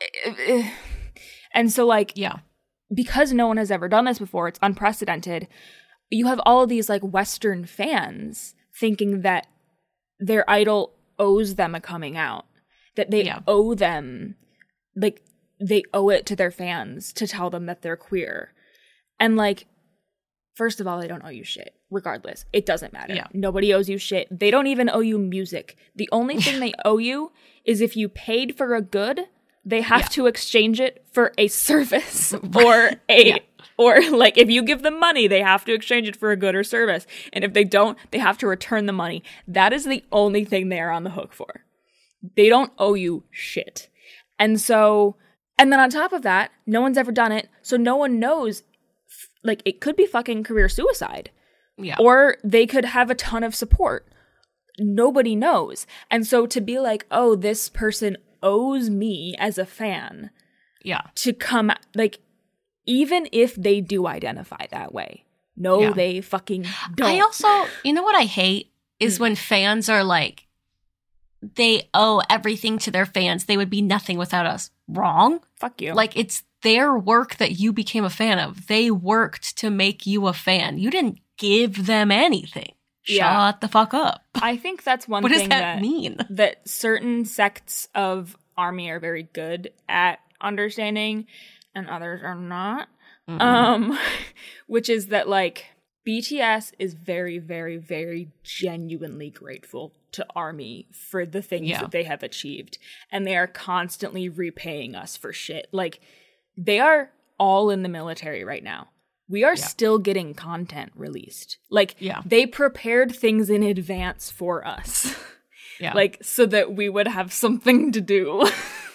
and so like, Yeah. because no one has ever done this before, it's unprecedented. You have all of these like Western fans thinking that their idol owes them a coming out, that they Yeah. owe them, like they owe it to their fans to tell them that they're queer. And like, first of all, they don't owe you shit. Regardless, it doesn't matter. Yeah. Nobody owes you shit. They don't even owe you music. The only thing they owe you is if you paid for a good, they have Yeah. to exchange it for a service or a Yeah. or like if you give them money, they have to exchange it for a good or service. And if they don't, they have to return the money. That is the only thing they are on the hook for. They don't owe you shit. And so, and then on top of that, no one's ever done it, so no one knows. Like, it could be fucking career suicide. Yeah. Or they could have a ton of support. Nobody knows. And so to be like, oh, this person owes me as a fan Yeah. to come, like, even if they do identify that way. No, Yeah. they fucking don't. I also, you know what I hate is Hmm. when fans are like, they owe everything to their fans. They would be nothing without us. Wrong. Fuck you. Like, it's their work that you became a fan of. They worked to make you a fan. You didn't give them anything. Yeah. Shut the fuck up. I think that's one What does thing that, that mean? that certain sects of ARMY are very good at understanding and others are not. Mm-mm. Um, which is that like B T S is very, very, very genuinely grateful to ARMY for the things Yeah. that they have achieved. And they are constantly repaying us for shit. Like, they are all in the military right now. We are Yeah. still getting content released. Like, Yeah. they prepared things in advance for us. Yeah. Like, so that we would have something to do.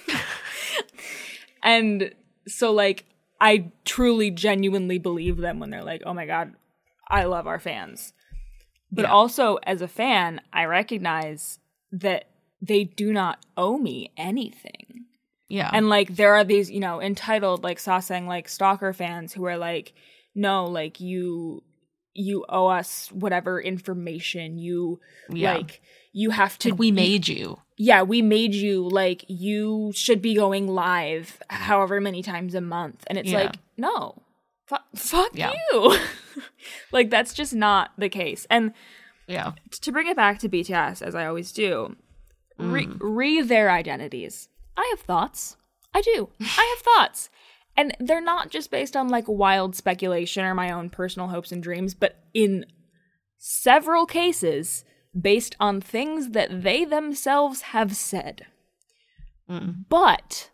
And so, like, I truly, genuinely believe them when they're like, oh my God, I love our fans. But Yeah. also, as a fan, I recognize that they do not owe me anything. yeah. And, like, there are these, you know, entitled, like, Sasang, like, stalker fans who are like, no, like, you you owe us whatever information. You, Yeah. like, you have to... Like, we made you. Yeah, we made you, like, you should be going live however many times a month. And it's Yeah. like, no. Fu- fuck Yeah. you. Like, that's just not the case. And Yeah. to bring it back to B T S, as I always do, re, Mm. re their identities. I have thoughts. I do. I have thoughts. And they're not just based on, like, wild speculation or my own personal hopes and dreams, but in several cases, based on things that they themselves have said. Mm. But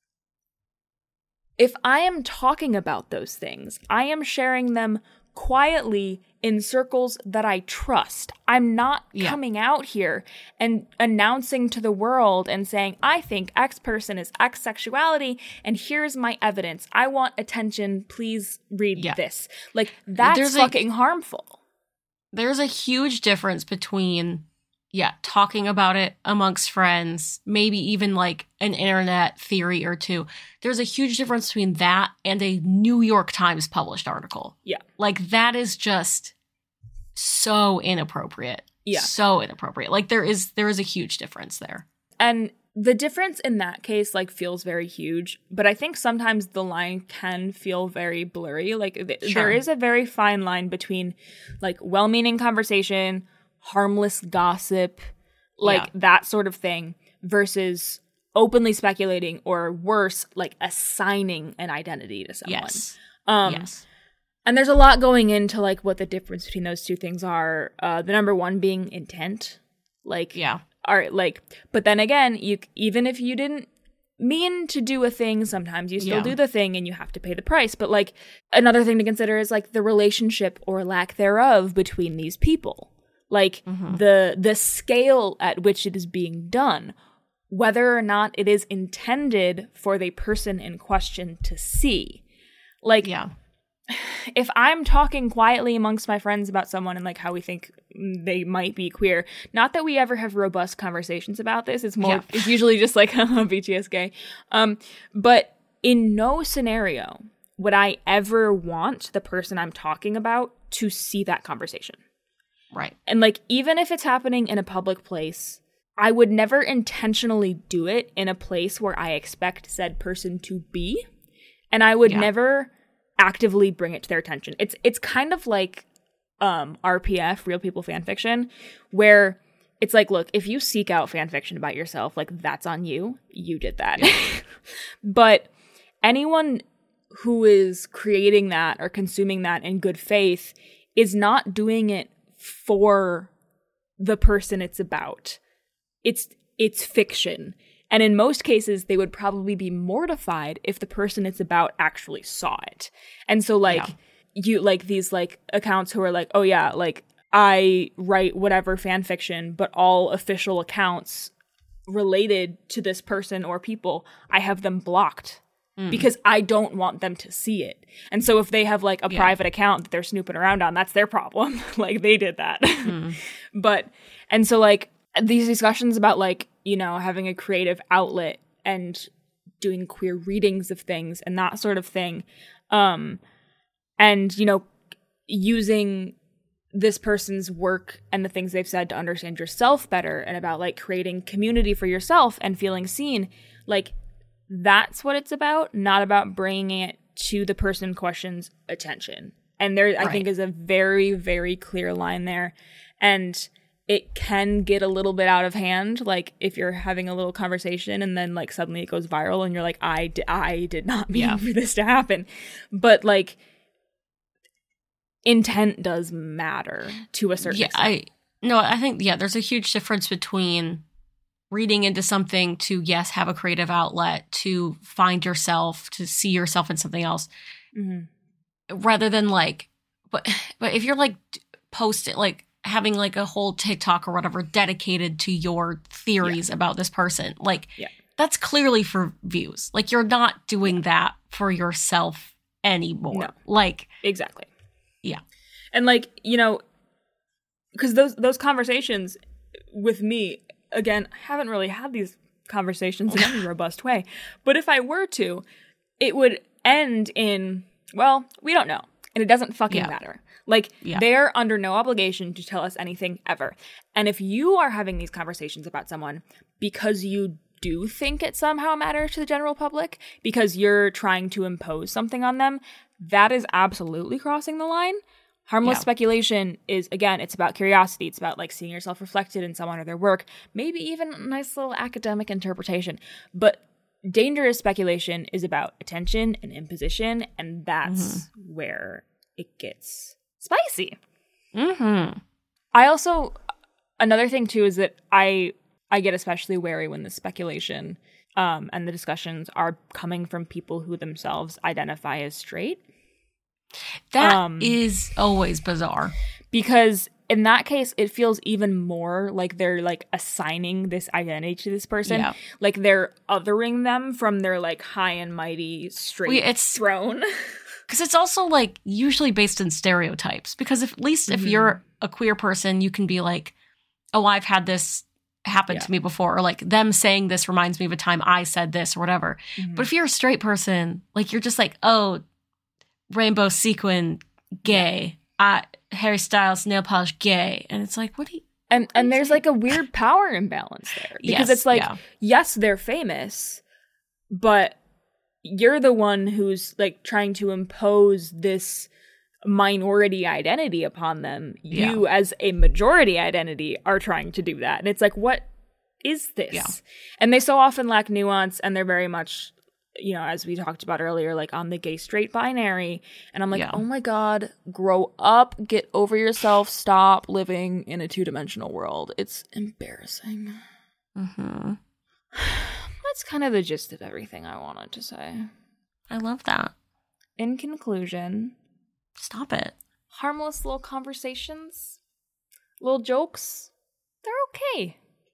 if I am talking about those things, I am sharing them quietly in circles that I trust. I'm not Yeah. coming out here and announcing to the world and saying, I think X person is X sexuality, and here's my evidence. I want attention. Please read Yeah. this. Like, that's There's a- fucking harmful. There's a huge difference between yeah, talking about it amongst friends, maybe even like an internet theory or two. There's a huge difference between that and a New York Times published article. Yeah. Like that is just so inappropriate. Yeah. So inappropriate. Like there is there is a huge difference there. And the difference in that case like feels very huge, but I think sometimes the line can feel very blurry. Like th- Sure. there is a very fine line between like well-meaning conversation, harmless gossip, like Yeah. that sort of thing, versus openly speculating or worse, like assigning an identity to someone. Yes. Um, yes. And there's a lot going into like what the difference between those two things are. Uh, the number one being intent. Like, Yeah. are like, but then again, you even if you didn't mean to do a thing, sometimes you still Yeah. do the thing and you have to pay the price. But like another thing to consider is like the relationship or lack thereof between these people. Like Mm-hmm. the the scale at which it is being done, whether or not it is intended for the person in question to see. Like, Yeah. if I'm talking quietly amongst my friends about someone and like how we think they might be queer, not that we ever have robust conversations about this. It's more, Yeah. it's usually just like B T S gay. Um, but in no scenario would I ever want the person I'm talking about to see that conversation. Right. And like, even if it's happening in a public place, I would never intentionally do it in a place where I expect said person to be. And I would Yeah. never actively bring it to their attention. It's it's kind of like um, R P F, Real People Fan Fiction, where it's like, look, if you seek out fan fiction about yourself, like that's on you. You did that. Yeah. But anyone who is creating that or consuming that in good faith is not doing it for the person it's about. It's it's fiction. And in most cases, they would probably be mortified if the person it's about actually saw it. And so like Yeah. you like these like accounts who are like, oh yeah, like I write whatever fan fiction, but all official accounts related to this person or people, I have them blocked. Because I don't want them to see it. And so if they have like a Yeah. private account that they're snooping around on, that's their problem. Like they did that. Mm. But, and so like these discussions about like, you know, having a creative outlet and doing queer readings of things and that sort of thing. Um, and, you know, using this person's work and the things they've said to understand yourself better and about like creating community for yourself and feeling seen, like, that's what it's about, not about bringing it to the person in question's attention. And there, I Right. think, is a very, very clear line there. And it can get a little bit out of hand, like if you're having a little conversation and then like suddenly it goes viral and you're like, I, d- I did not mean Yeah. for this to happen. But like intent does matter to a certain Yeah, extent. I no, I think yeah, there's a huge difference between reading into something to yes, have a creative outlet, to find yourself, to see yourself in something else, Mhm. rather than like, but but if you're like posting like having like a whole TikTok or whatever dedicated to your theories about this person, like Yeah. that's clearly for views. Like you're not doing that for yourself anymore. No. Like Exactly. Yeah. And like, you know, because those those conversations with me, again, I haven't really had these conversations in any robust way. But if I were to, it would end in, well, we don't know. And it doesn't fucking Yeah. matter. Like, Yeah. they're under no obligation to tell us anything ever. And if you are having these conversations about someone because you do think it somehow matters to the general public, because you're trying to impose something on them, that is absolutely crossing the line. Harmless Yeah. speculation is, again, it's about curiosity. It's about like seeing yourself reflected in someone or their work, maybe even a nice little academic interpretation. But dangerous speculation is about attention and imposition, and that's Mm-hmm. where it gets spicy. Mm-hmm. I also, another thing too is that I I get especially wary when the speculation um, and the discussions are coming from people who themselves identify as straight. That is Um, always bizarre. Because in that case, it feels even more like they're like assigning this identity to this person. Yeah. Like they're othering them from their like high and mighty straight Well, it's- throne. Because it's also like usually based in stereotypes. Because if, at least if Mhm. you're a queer person, you can be like, oh, I've had this happen Yeah. to me before, or like them saying this reminds me of a time I said this or whatever. Mhm. But if you're a straight person, like you're just like, oh, rainbow sequin, gay. Uh, Harry Styles, nail polish, gay. And it's like, what do you... And What are and you there's saying? like a weird power imbalance there. Because Yes, it's like, yeah. yes, they're famous, but you're the one who's like trying to impose this minority identity upon them. You, as a majority identity, are trying to do that. And it's like, what is this? Yeah. And they so often lack nuance, and they're very much, you know, as we talked about earlier, like on the gay straight binary. And I'm like, Yeah. oh my God, grow up, get over yourself, stop living in a two-dimensional world. It's embarrassing. Mm-hmm. That's kind of the gist of everything I wanted to say. I love that. In conclusion, Stop it. harmless little conversations, little jokes, they're okay.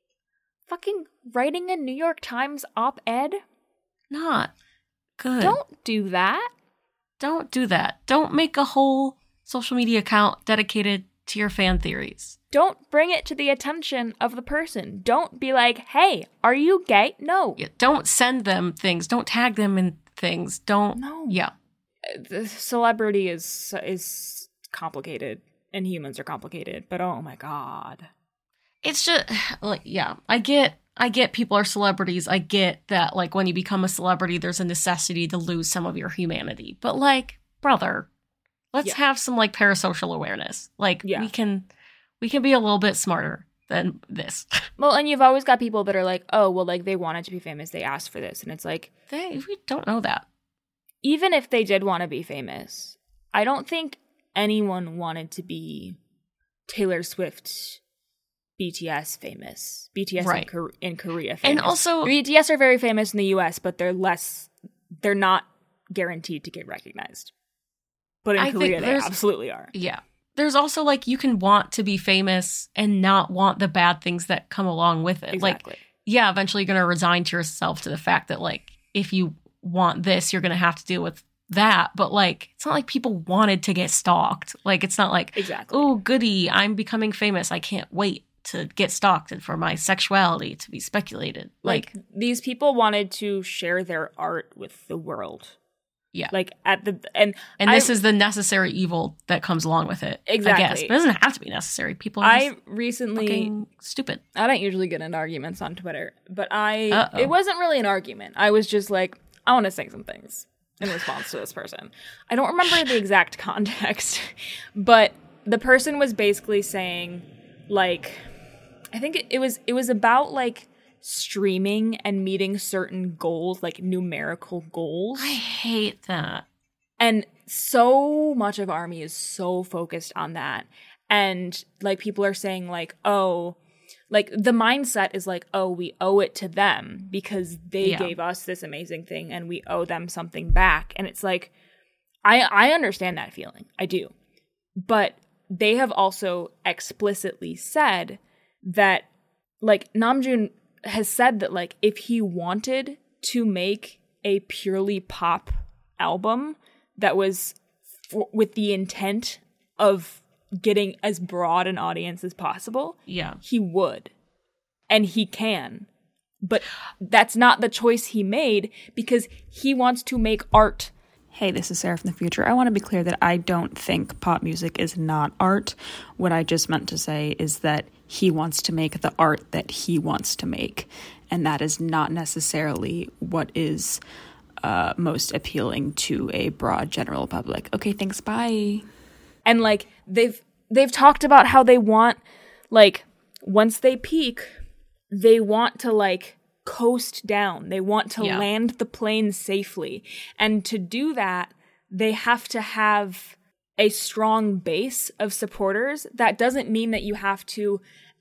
Fucking writing a New York Times op-ed? Not good. Don't do that. Don't do that. Don't make a whole social media account dedicated to your fan theories. Don't bring it to the attention of the person. Don't be like, hey, are you gay? No. Yeah, don't send them things. Don't tag them in things. Don't. No. Yeah. The celebrity is is complicated, and humans are complicated, but oh my God. It's just like, yeah, I get I get people are celebrities. I get that, like, when you become a celebrity, there's a necessity to lose some of your humanity. But, like, brother, let's Yeah. have some, like, parasocial awareness. Like, Yeah. we can we can be a little bit smarter than this. Well, and you've always got people that are like, oh, well, like, they wanted to be famous. They asked for this. And it's like, they we don't know that. even if they did want to be famous, I don't think anyone wanted to be Taylor Swift, B T S famous. B T S Right. in, Kor- in Korea famous. And also, B T S are very famous in the U S, but they're less, they're not guaranteed to get recognized. But in I think Korea, they there's- absolutely are. yeah. There's also, like, you can want to be famous and not want the bad things that come along with it. Exactly. Like, yeah, eventually you're going to resign to yourself to the fact that, like, if you want this, you're going to have to deal with that. But, like, it's not like people wanted to get stalked. Like, it's not like, Exactly. oh, goody, I'm becoming famous. I can't wait to get stalked and for my sexuality to be speculated. Like, like, these people wanted to share their art with the world. yeah. Like at the and and I, this is the necessary evil that comes along with it. I guess. Exactly. But it doesn't have to be necessary. People are I just recently fucking stupid. I don't usually get into arguments on Twitter, but I Uh-oh. it wasn't really an argument. I was just like, I want to say some things in response to this person. I don't remember the exact context, but the person was basically saying, like, I think it, it was it was about like streaming and meeting certain goals, like numerical goals. I hate that. And so much of Army is so focused on that. And like people are saying like, oh, like the mindset is like, oh, we owe it to them because they Yeah. gave us this amazing thing and we owe them something back. And it's like, I I understand that feeling. I do. But they have also explicitly said that like Namjoon has said that like if he wanted to make a purely pop album that was for, with the intent of getting as broad an audience as possible, Yeah. he would. And he can. But that's not the choice he made because he wants to make art. Hey, this is Sarah from the future. I want to be clear that I don't think pop music is not art. What I just meant to say is that he wants to make the art that he wants to make. And that is not necessarily what is uh, most appealing to a broad general public. Okay, thanks, bye. And like they've they've talked about how they want like once they peak, they want to like coast down. They want to Yeah. land the plane safely. And to do that, they have to have a strong base of supporters. That doesn't mean that you have to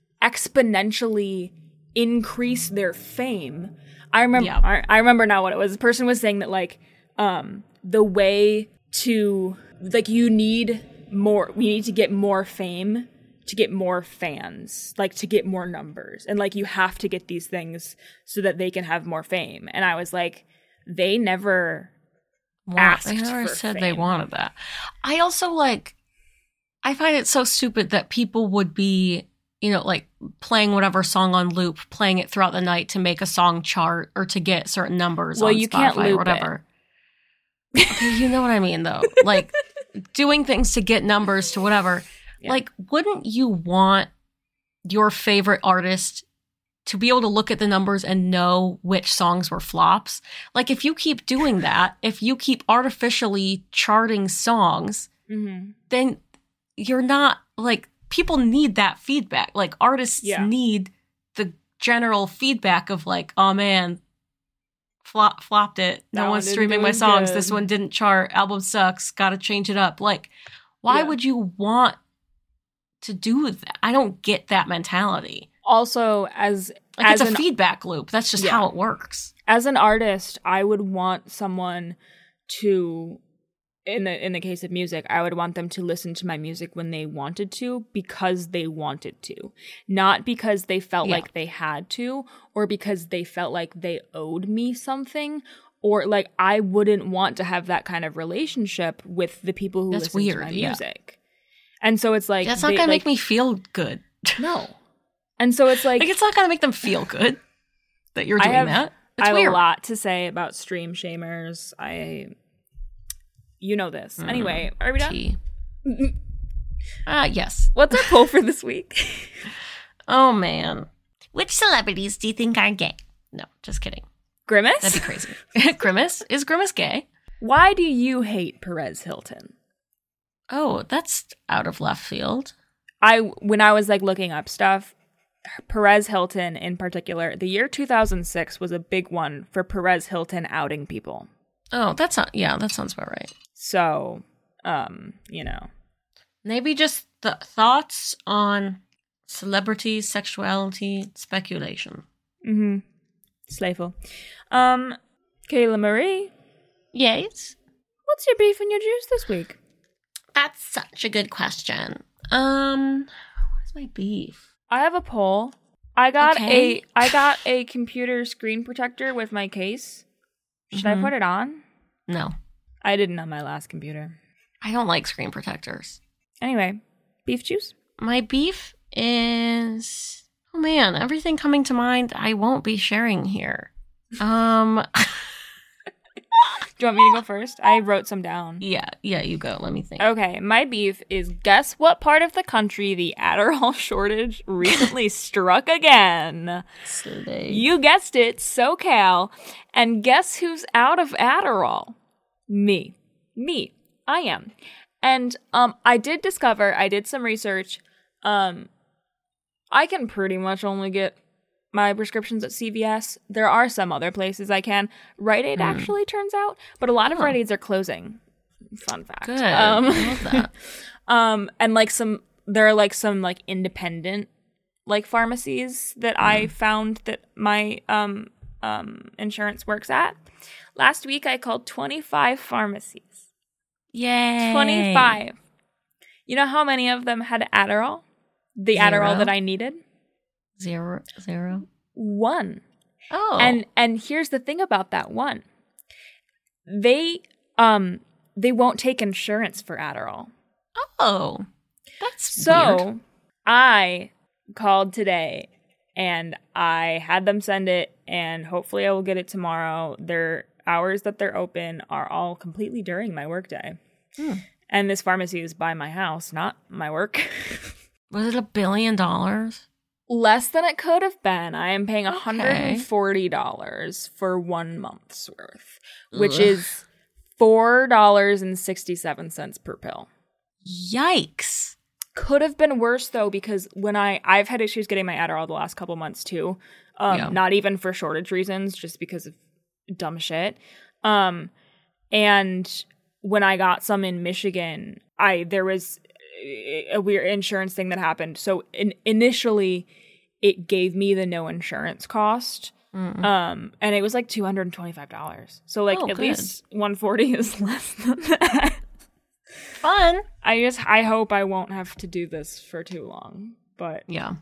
exponentially increase their fame. I remember Yeah. I, I remember now what it was. The person was saying that like um the way to like you need more we need to get more fame to get more fans, like to get more numbers. And like you have to get these things so that they can have more fame. And I was like, they never Want- asked they never for said they fame. wanted that. I also like I find it so stupid that people would be you know, like playing whatever song on loop, playing it throughout the night to make a song chart or to get certain numbers Well, on you Spotify can't loop or whatever. Okay, you know what I mean, though. Like doing things to get numbers to whatever. Yeah. Like, wouldn't you want your favorite artist to be able to look at the numbers and know which songs were flops? Like, if you keep doing that, if you keep artificially charting songs, Mm-hmm. then you're not, like, people need that feedback. Like, artists Yeah. need the general feedback of, like, oh man, flop, flopped it. No That one one's didn't streaming do my as songs. good. This one didn't chart. Album sucks. Gotta change it up. Like, why Yeah. would you want to do that? I don't get that mentality. Also, as Like, as it's a an, feedback loop. That's just Yeah. how it works. as an artist, I would want someone to, in the in the case of music, I would want them to listen to my music when they wanted to, because they wanted to, not because they felt Yeah. like they had to, or because they felt like they owed me something, or like I wouldn't want to have that kind of relationship with the people who That's listen weird, to my yeah. music. And so it's like That's not they- gonna like, make me feel good. no. And so it's like, Like, it's not gonna make them feel good that you're I doing have- that. It's I have weird. a lot to say about stream shamers. I, you know this. Mm. Anyway, are we done? Tea. Ah, yes. What's our poll for this week? Oh man. Which celebrities do you think are gay? No, just kidding. Grimace? That'd be crazy. Grimace? Is Grimace gay? Why do you hate Perez Hilton? Oh, that's out of left field. I when I was like looking up stuff, Perez Hilton in particular, the year two thousand six was a big one for Perez Hilton outing people. Oh, that's not, yeah, that sounds about right. So, um, you know. Maybe just the thoughts on celebrity sexuality speculation. Mm-hmm. Slayful. Um, Kayla Marie, Yes. what's your beef and your juice this week? That's such a good question. Um, what is my beef? I have a poll. I got Okay. a I got a computer screen protector with my case. Should Mhm. I put it on? No. I didn't on my last computer. I don't like screen protectors. Anyway, beef juice. My beef is, oh man, everything coming to mind I won't be sharing here. Um, Do you want me to go first? I wrote some down. yeah, yeah, you go. Let me think. Okay, my beef is, guess what part of the country the Adderall shortage recently struck again? Slay. You guessed it, SoCal. And guess who's out of Adderall? Me. Me. I am. And um, I did discover, I did some research. Um, I can pretty much only get my prescriptions at C V S. There are some other places I can. Rite Aid Mm. actually turns out, but a lot of Oh. Rite Aids are closing. Fun fact. Good. Um, I love that. um, and like some, there are like some like independent like pharmacies that I found that my um um insurance works at. Last week I called twenty-five pharmacies. Yay. twenty-five. You know how many of them had Adderall? The Zero. Adderall that I needed? Zero. Zero. One. Oh. And and here's the thing about that one. They um they won't take insurance for Adderall. oh. That's So weird. I called today and I had them send it, and hopefully I will get it tomorrow. Their hours that they're open are all completely during my workday. Hmm. And this pharmacy is by my house, not my work. Was it a billion dollars? Less than it could have been. I am paying Okay. one hundred forty dollars for one month's worth, which Ugh. is four dollars and sixty-seven cents per pill. Yikes. Could have been worse though, because when I I've had issues getting my Adderall the last couple months too. Um, Yeah. Not even for shortage reasons, just because of dumb shit. Um, and when I got some in Michigan, I there was a weird insurance thing that happened. So in, initially, it gave me the no insurance cost. Mm. Um, and it was like two hundred twenty-five dollars. So like Oh, at good. least one hundred forty is less than that. Fun. I just I hope I won't have to do this for too long. But Yeah.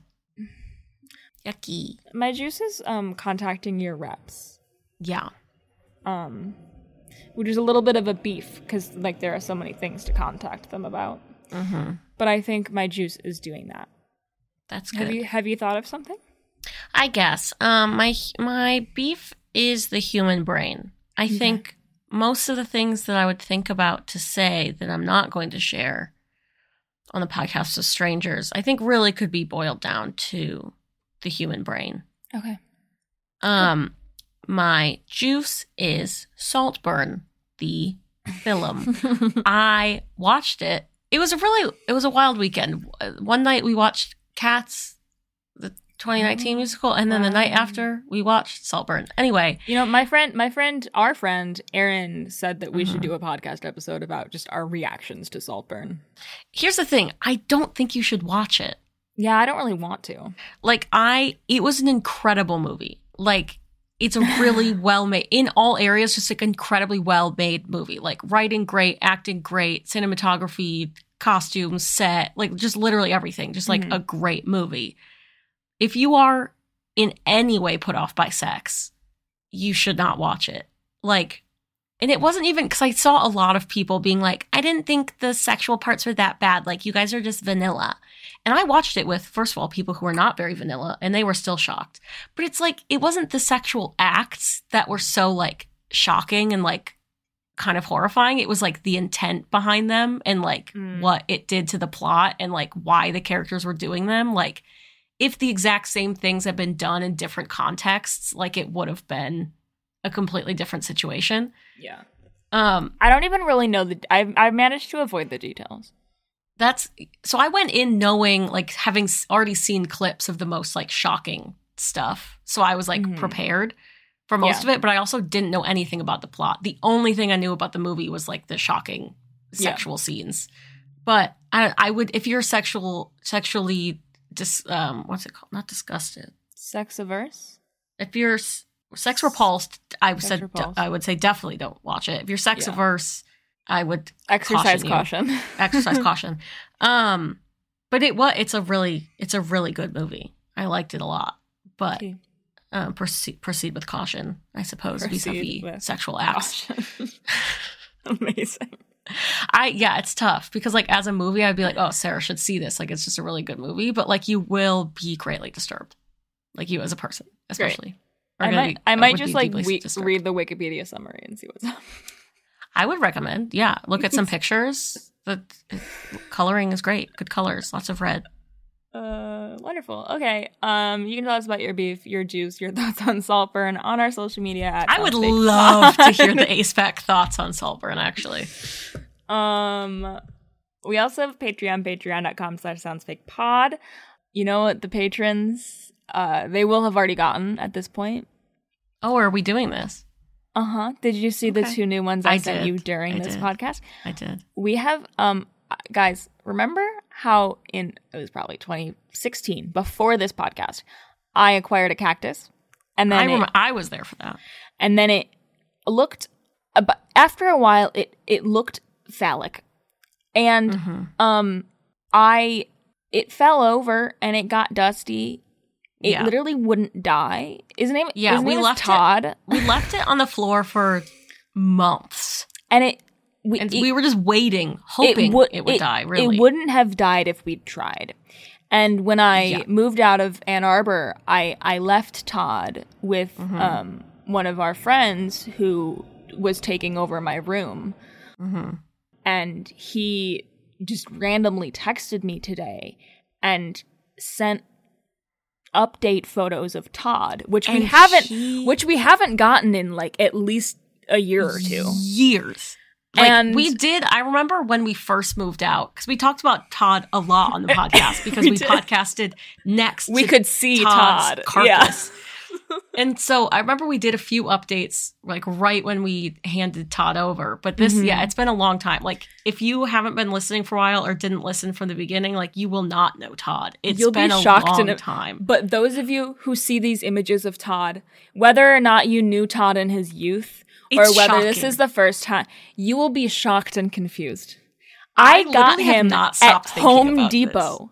Yucky. my juice is um contacting your reps. Yeah. Um which is a little bit of a beef because like there are so many things to contact them about. Mm-hmm. But I think my juice is doing that. That's good. Have you have you thought of something? I guess. Um, my my beef is the human brain. I okay. think most of the things that I would think about to say that I'm not going to share on the podcast with strangers, I think really could be boiled down to the human brain. Okay. Um, my juice is Saltburn, the film. I watched it. It was a really, it was a wild weekend. One night we watched Cats, the twenty nineteen oh, musical, and then wow. the night after we watched Saltburn. Anyway, you know, my friend, my friend, our friend Aaron said that we mm-hmm. should do a podcast episode about just our reactions to Saltburn. Here's the thing: I don't think you should watch it. Yeah, I don't really want to. Like, I, it was an incredible movie. Like, it's a really well made, in all areas, just like incredibly well made movie. Like, writing great, acting great, cinematography, costumes, set, like just literally everything. Just like mm-hmm. a great movie. If you are in any way put off by sex, you should not watch it. Like, and it wasn't even, because I saw a lot of people being like, I didn't think the sexual parts were that bad. Like, you guys are just vanilla. And I watched it with, first of all, people who were not very vanilla, and they were still shocked. But it's like, it wasn't the sexual acts that were so, like, shocking and, like, kind of horrifying. It was, like, the intent behind them and, like, mm. what it did to the plot and, like, why the characters were doing them. Like, if the exact same things had been done in different contexts, like, it would have been a completely different situation. Yeah. Um, I don't even really know the, I've, I've managed to avoid the details. That's, so I went in knowing, like, having already seen clips of the most, like, shocking stuff. So I was, like, mm-hmm. prepared for most yeah. of it, but I also didn't know anything about the plot. The only thing I knew about the movie was, like, the shocking sexual yeah. scenes. But I, I would, if you're sexual, sexually, dis, um, what's it called? Not disgusted. Sex averse? If you're sex repulsed, I sex said, repulsed. I would say definitely don't watch it. If you're sex yeah. averse, I would exercise caution. caution. exercise caution. Um, but it was it's a really it's a really good movie. I liked it a lot. But okay. um, proceed proceed with caution, I suppose, vis-a-vis sexual acts. Amazing. I yeah, it's tough because like as a movie, I'd be like, oh, Sarah should see this. Like it's just a really good movie, but like you will be greatly disturbed, like you as a person, especially. I might be, I might just like we, read the Wikipedia summary and see what's up. I would recommend, yeah. Look at some pictures. The coloring is great. Good colors. Lots of red. Uh, wonderful. Okay. Um, you can tell us about your beef, your juice, your thoughts on Saltburn on our social media. At I would love to hear the A-Spec thoughts on Saltburn, actually. Um, we also have Patreon, patreon.com slash soundsfakepod. You know what the patrons, uh, they will have already gotten at this point. Oh, are we doing this? Uh-huh. Did you see okay. the two new ones I, I sent did. you during I this did. podcast? I did. We have, um, guys, remember how in, it was probably twenty sixteen, before this podcast, I acquired a cactus? And then I, it, remember, I was there for that. And then it looked, after a while, it, it looked phallic. And, mm-hmm. um, I, it fell over and it got dusty. It yeah. literally wouldn't die. His name, yeah, his name we is left Todd. It, we left it on the floor for months. And it... We, and it, we were just waiting, hoping it would, it would it, die, really. It wouldn't have died if we'd tried. And when I yeah. moved out of Ann Arbor, I, I left Todd with mm-hmm. um, one of our friends who was taking over my room. Mm-hmm. And he just randomly texted me today and sent update photos of Todd, which and we haven't he... which we haven't gotten in like at least a year or two. Years. Like, and we did, I remember when we first moved out, because we talked about Todd a lot on the podcast, because we, we podcasted next we to could see Todd's Todd. carcass. Yeah. And so I remember we did a few updates, like right when we handed Todd over. But this, mm-hmm. yeah, it's been a long time. Like, if you haven't been listening for a while or didn't listen from the beginning, like, you will not know Todd. It's You'll been be a shocked long in a, time. But those of you who see these images of Todd, whether or not you knew Todd in his youth, it's or whether shocking. This is the first time, you will be shocked and confused. I, I got him not at Home Depot. This.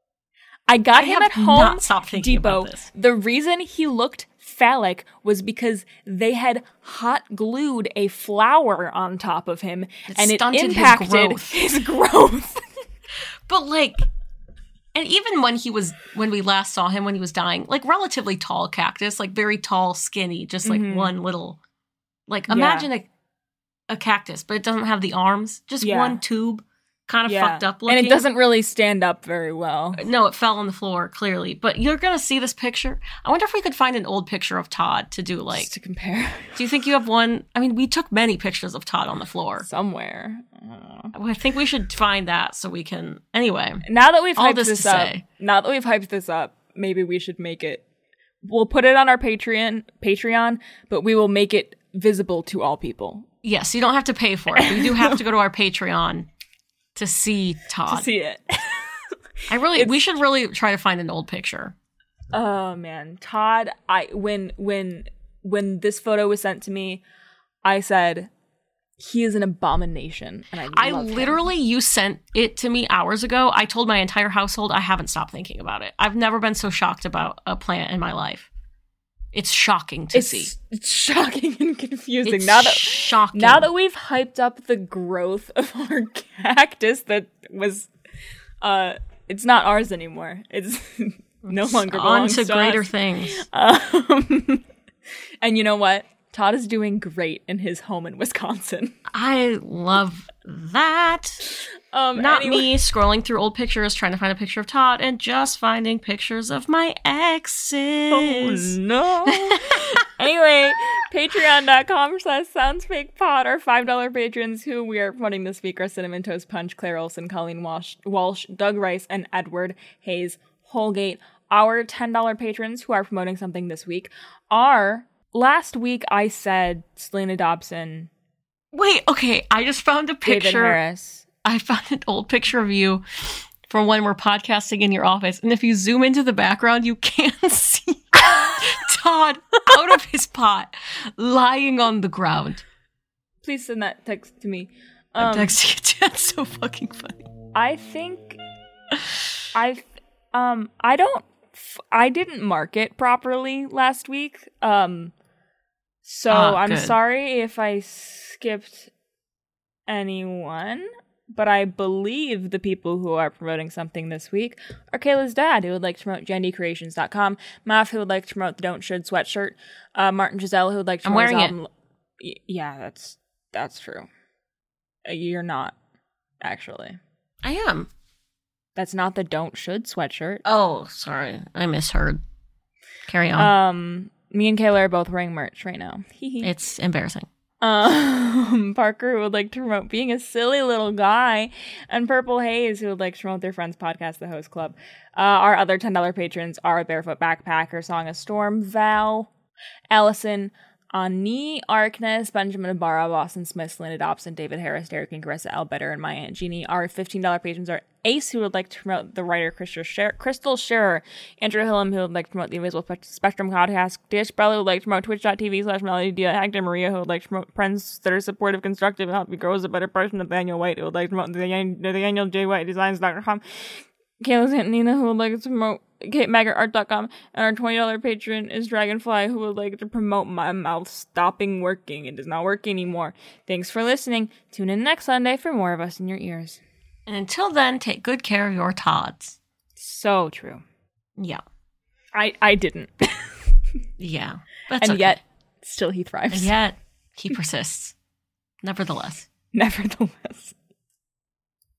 I got I him at Home Depot. The reason he looked phallic was because they had hot glued a flower on top of him, it and it impacted impacted his growth. His growth. But like, And even when he was, when we last saw him, when he was dying, like relatively tall cactus, like very tall, skinny, just like Mhm. one little, like Yeah. imagine a, a cactus, but it doesn't have the arms, just Yeah. one tube, kind of Yeah. fucked up looking. And it doesn't really stand up very well. No, it fell on the floor, clearly. But you're going to see this picture. I wonder if we could find an old picture of Todd to do, like... Just to compare. Do you think you have one? I mean, we took many pictures of Todd on the floor. Somewhere. I don't know. I think we should find that so we can... Anyway. Now that we've All hyped this this to up, say. now that we've hyped this up, maybe we should make it... We'll put it on our Patreon, Patreon, but we will make it visible to all people. Yes, you don't have to pay for it. But you do have to go to our Patreon to see Todd. To see it. I really... We should really try to find an old picture. Oh man, Todd, I when when when this photo was sent to me, I said he is an abomination, and I I love him. literally, you sent it to me hours ago. I told my entire household I haven't stopped thinking about it. I've never been so shocked about a plant in my life. It's shocking to it's, see. it's shocking and confusing. It's now that shocking. now that we've hyped up the growth of our cactus that was, uh, it's not ours anymore. It's no longer on belongs to to greater us. things. Um, and you know what? Todd is doing great in his home in Wisconsin. I love that. Um, Not anyway- me scrolling through old pictures, trying to find a picture of Todd, and just finding pictures of my exes. Oh no. Anyway, patreon.com slash soundsfakepod. Our five dollar patrons who we are promoting this week are Cinnamon Toast Punch, Claire Olson, Colleen Walsh, Walsh, Doug Rice, and Edward Hayes Holgate. Our ten dollar patrons who are promoting something this week are... Last week I said Selena Dobson, Wait, okay, I just found a David picture. Harris. I found an old picture of you from when we're podcasting in your office, and if you zoom into the background, you can see Todd out of his pot, lying on the ground. Please send that text to me. I'm Um, texting it. That's so fucking funny. I think I um I don't f- I didn't mark it properly last week. Um so Ah, I'm good. sorry if I skipped anyone, but I believe the people who are promoting something this week are Kayla's dad, who would like to promote jandy creations dot com, Mav, who would like to promote the Don't Should sweatshirt, uh, Martin Giselle, who would like to I'm promote his wearing it. album. Y- Yeah, that's that's true. Uh, You're not, actually. I am. That's not the Don't Should sweatshirt. Oh, sorry. I misheard. Carry on. Um, me and Kayla are both wearing merch right now. It's embarrassing. um, Parker, who would like to promote being a silly little guy, and Purple Haze, who would like to promote their friend's podcast, The Host Club. Uh, our other ten dollar patrons are Barefoot Backpacker, Song of Storm, Val, Allison, Ani, Arkness, Benjamin Ibarra, Boston Smith, Selena Dobson, David Harris, Derek and Carissa Elbetter, and my Aunt Jeannie. Our fifteen dollar patrons are Ace, who would like to promote the writer Crystal Scher- Crystal Scherer, Andrew Hillam, who would like to promote the Invisible Spe- Spectrum podcast, Dish Bella, who would like to promote twitch.tv slash Melody Dia, Hector Maria, who would like to promote friends that are supportive, constructive, and help you grow as a better person, Nathaniel White, who would like to promote the Nathaniel J. White Designs dot com, Kayla Santanina, who would like to promote kate maggot art dot com, and our twenty dollar patron is Dragonfly, who would like to promote my mouth stopping working. It does not work anymore. Thanks for listening. Tune in next Sunday for more of us in your ears. And until then, take good care of your Todds. So true. Yeah. I, I didn't. Yeah. That's and okay. yet, still he thrives. And yet, he persists. Nevertheless. Nevertheless.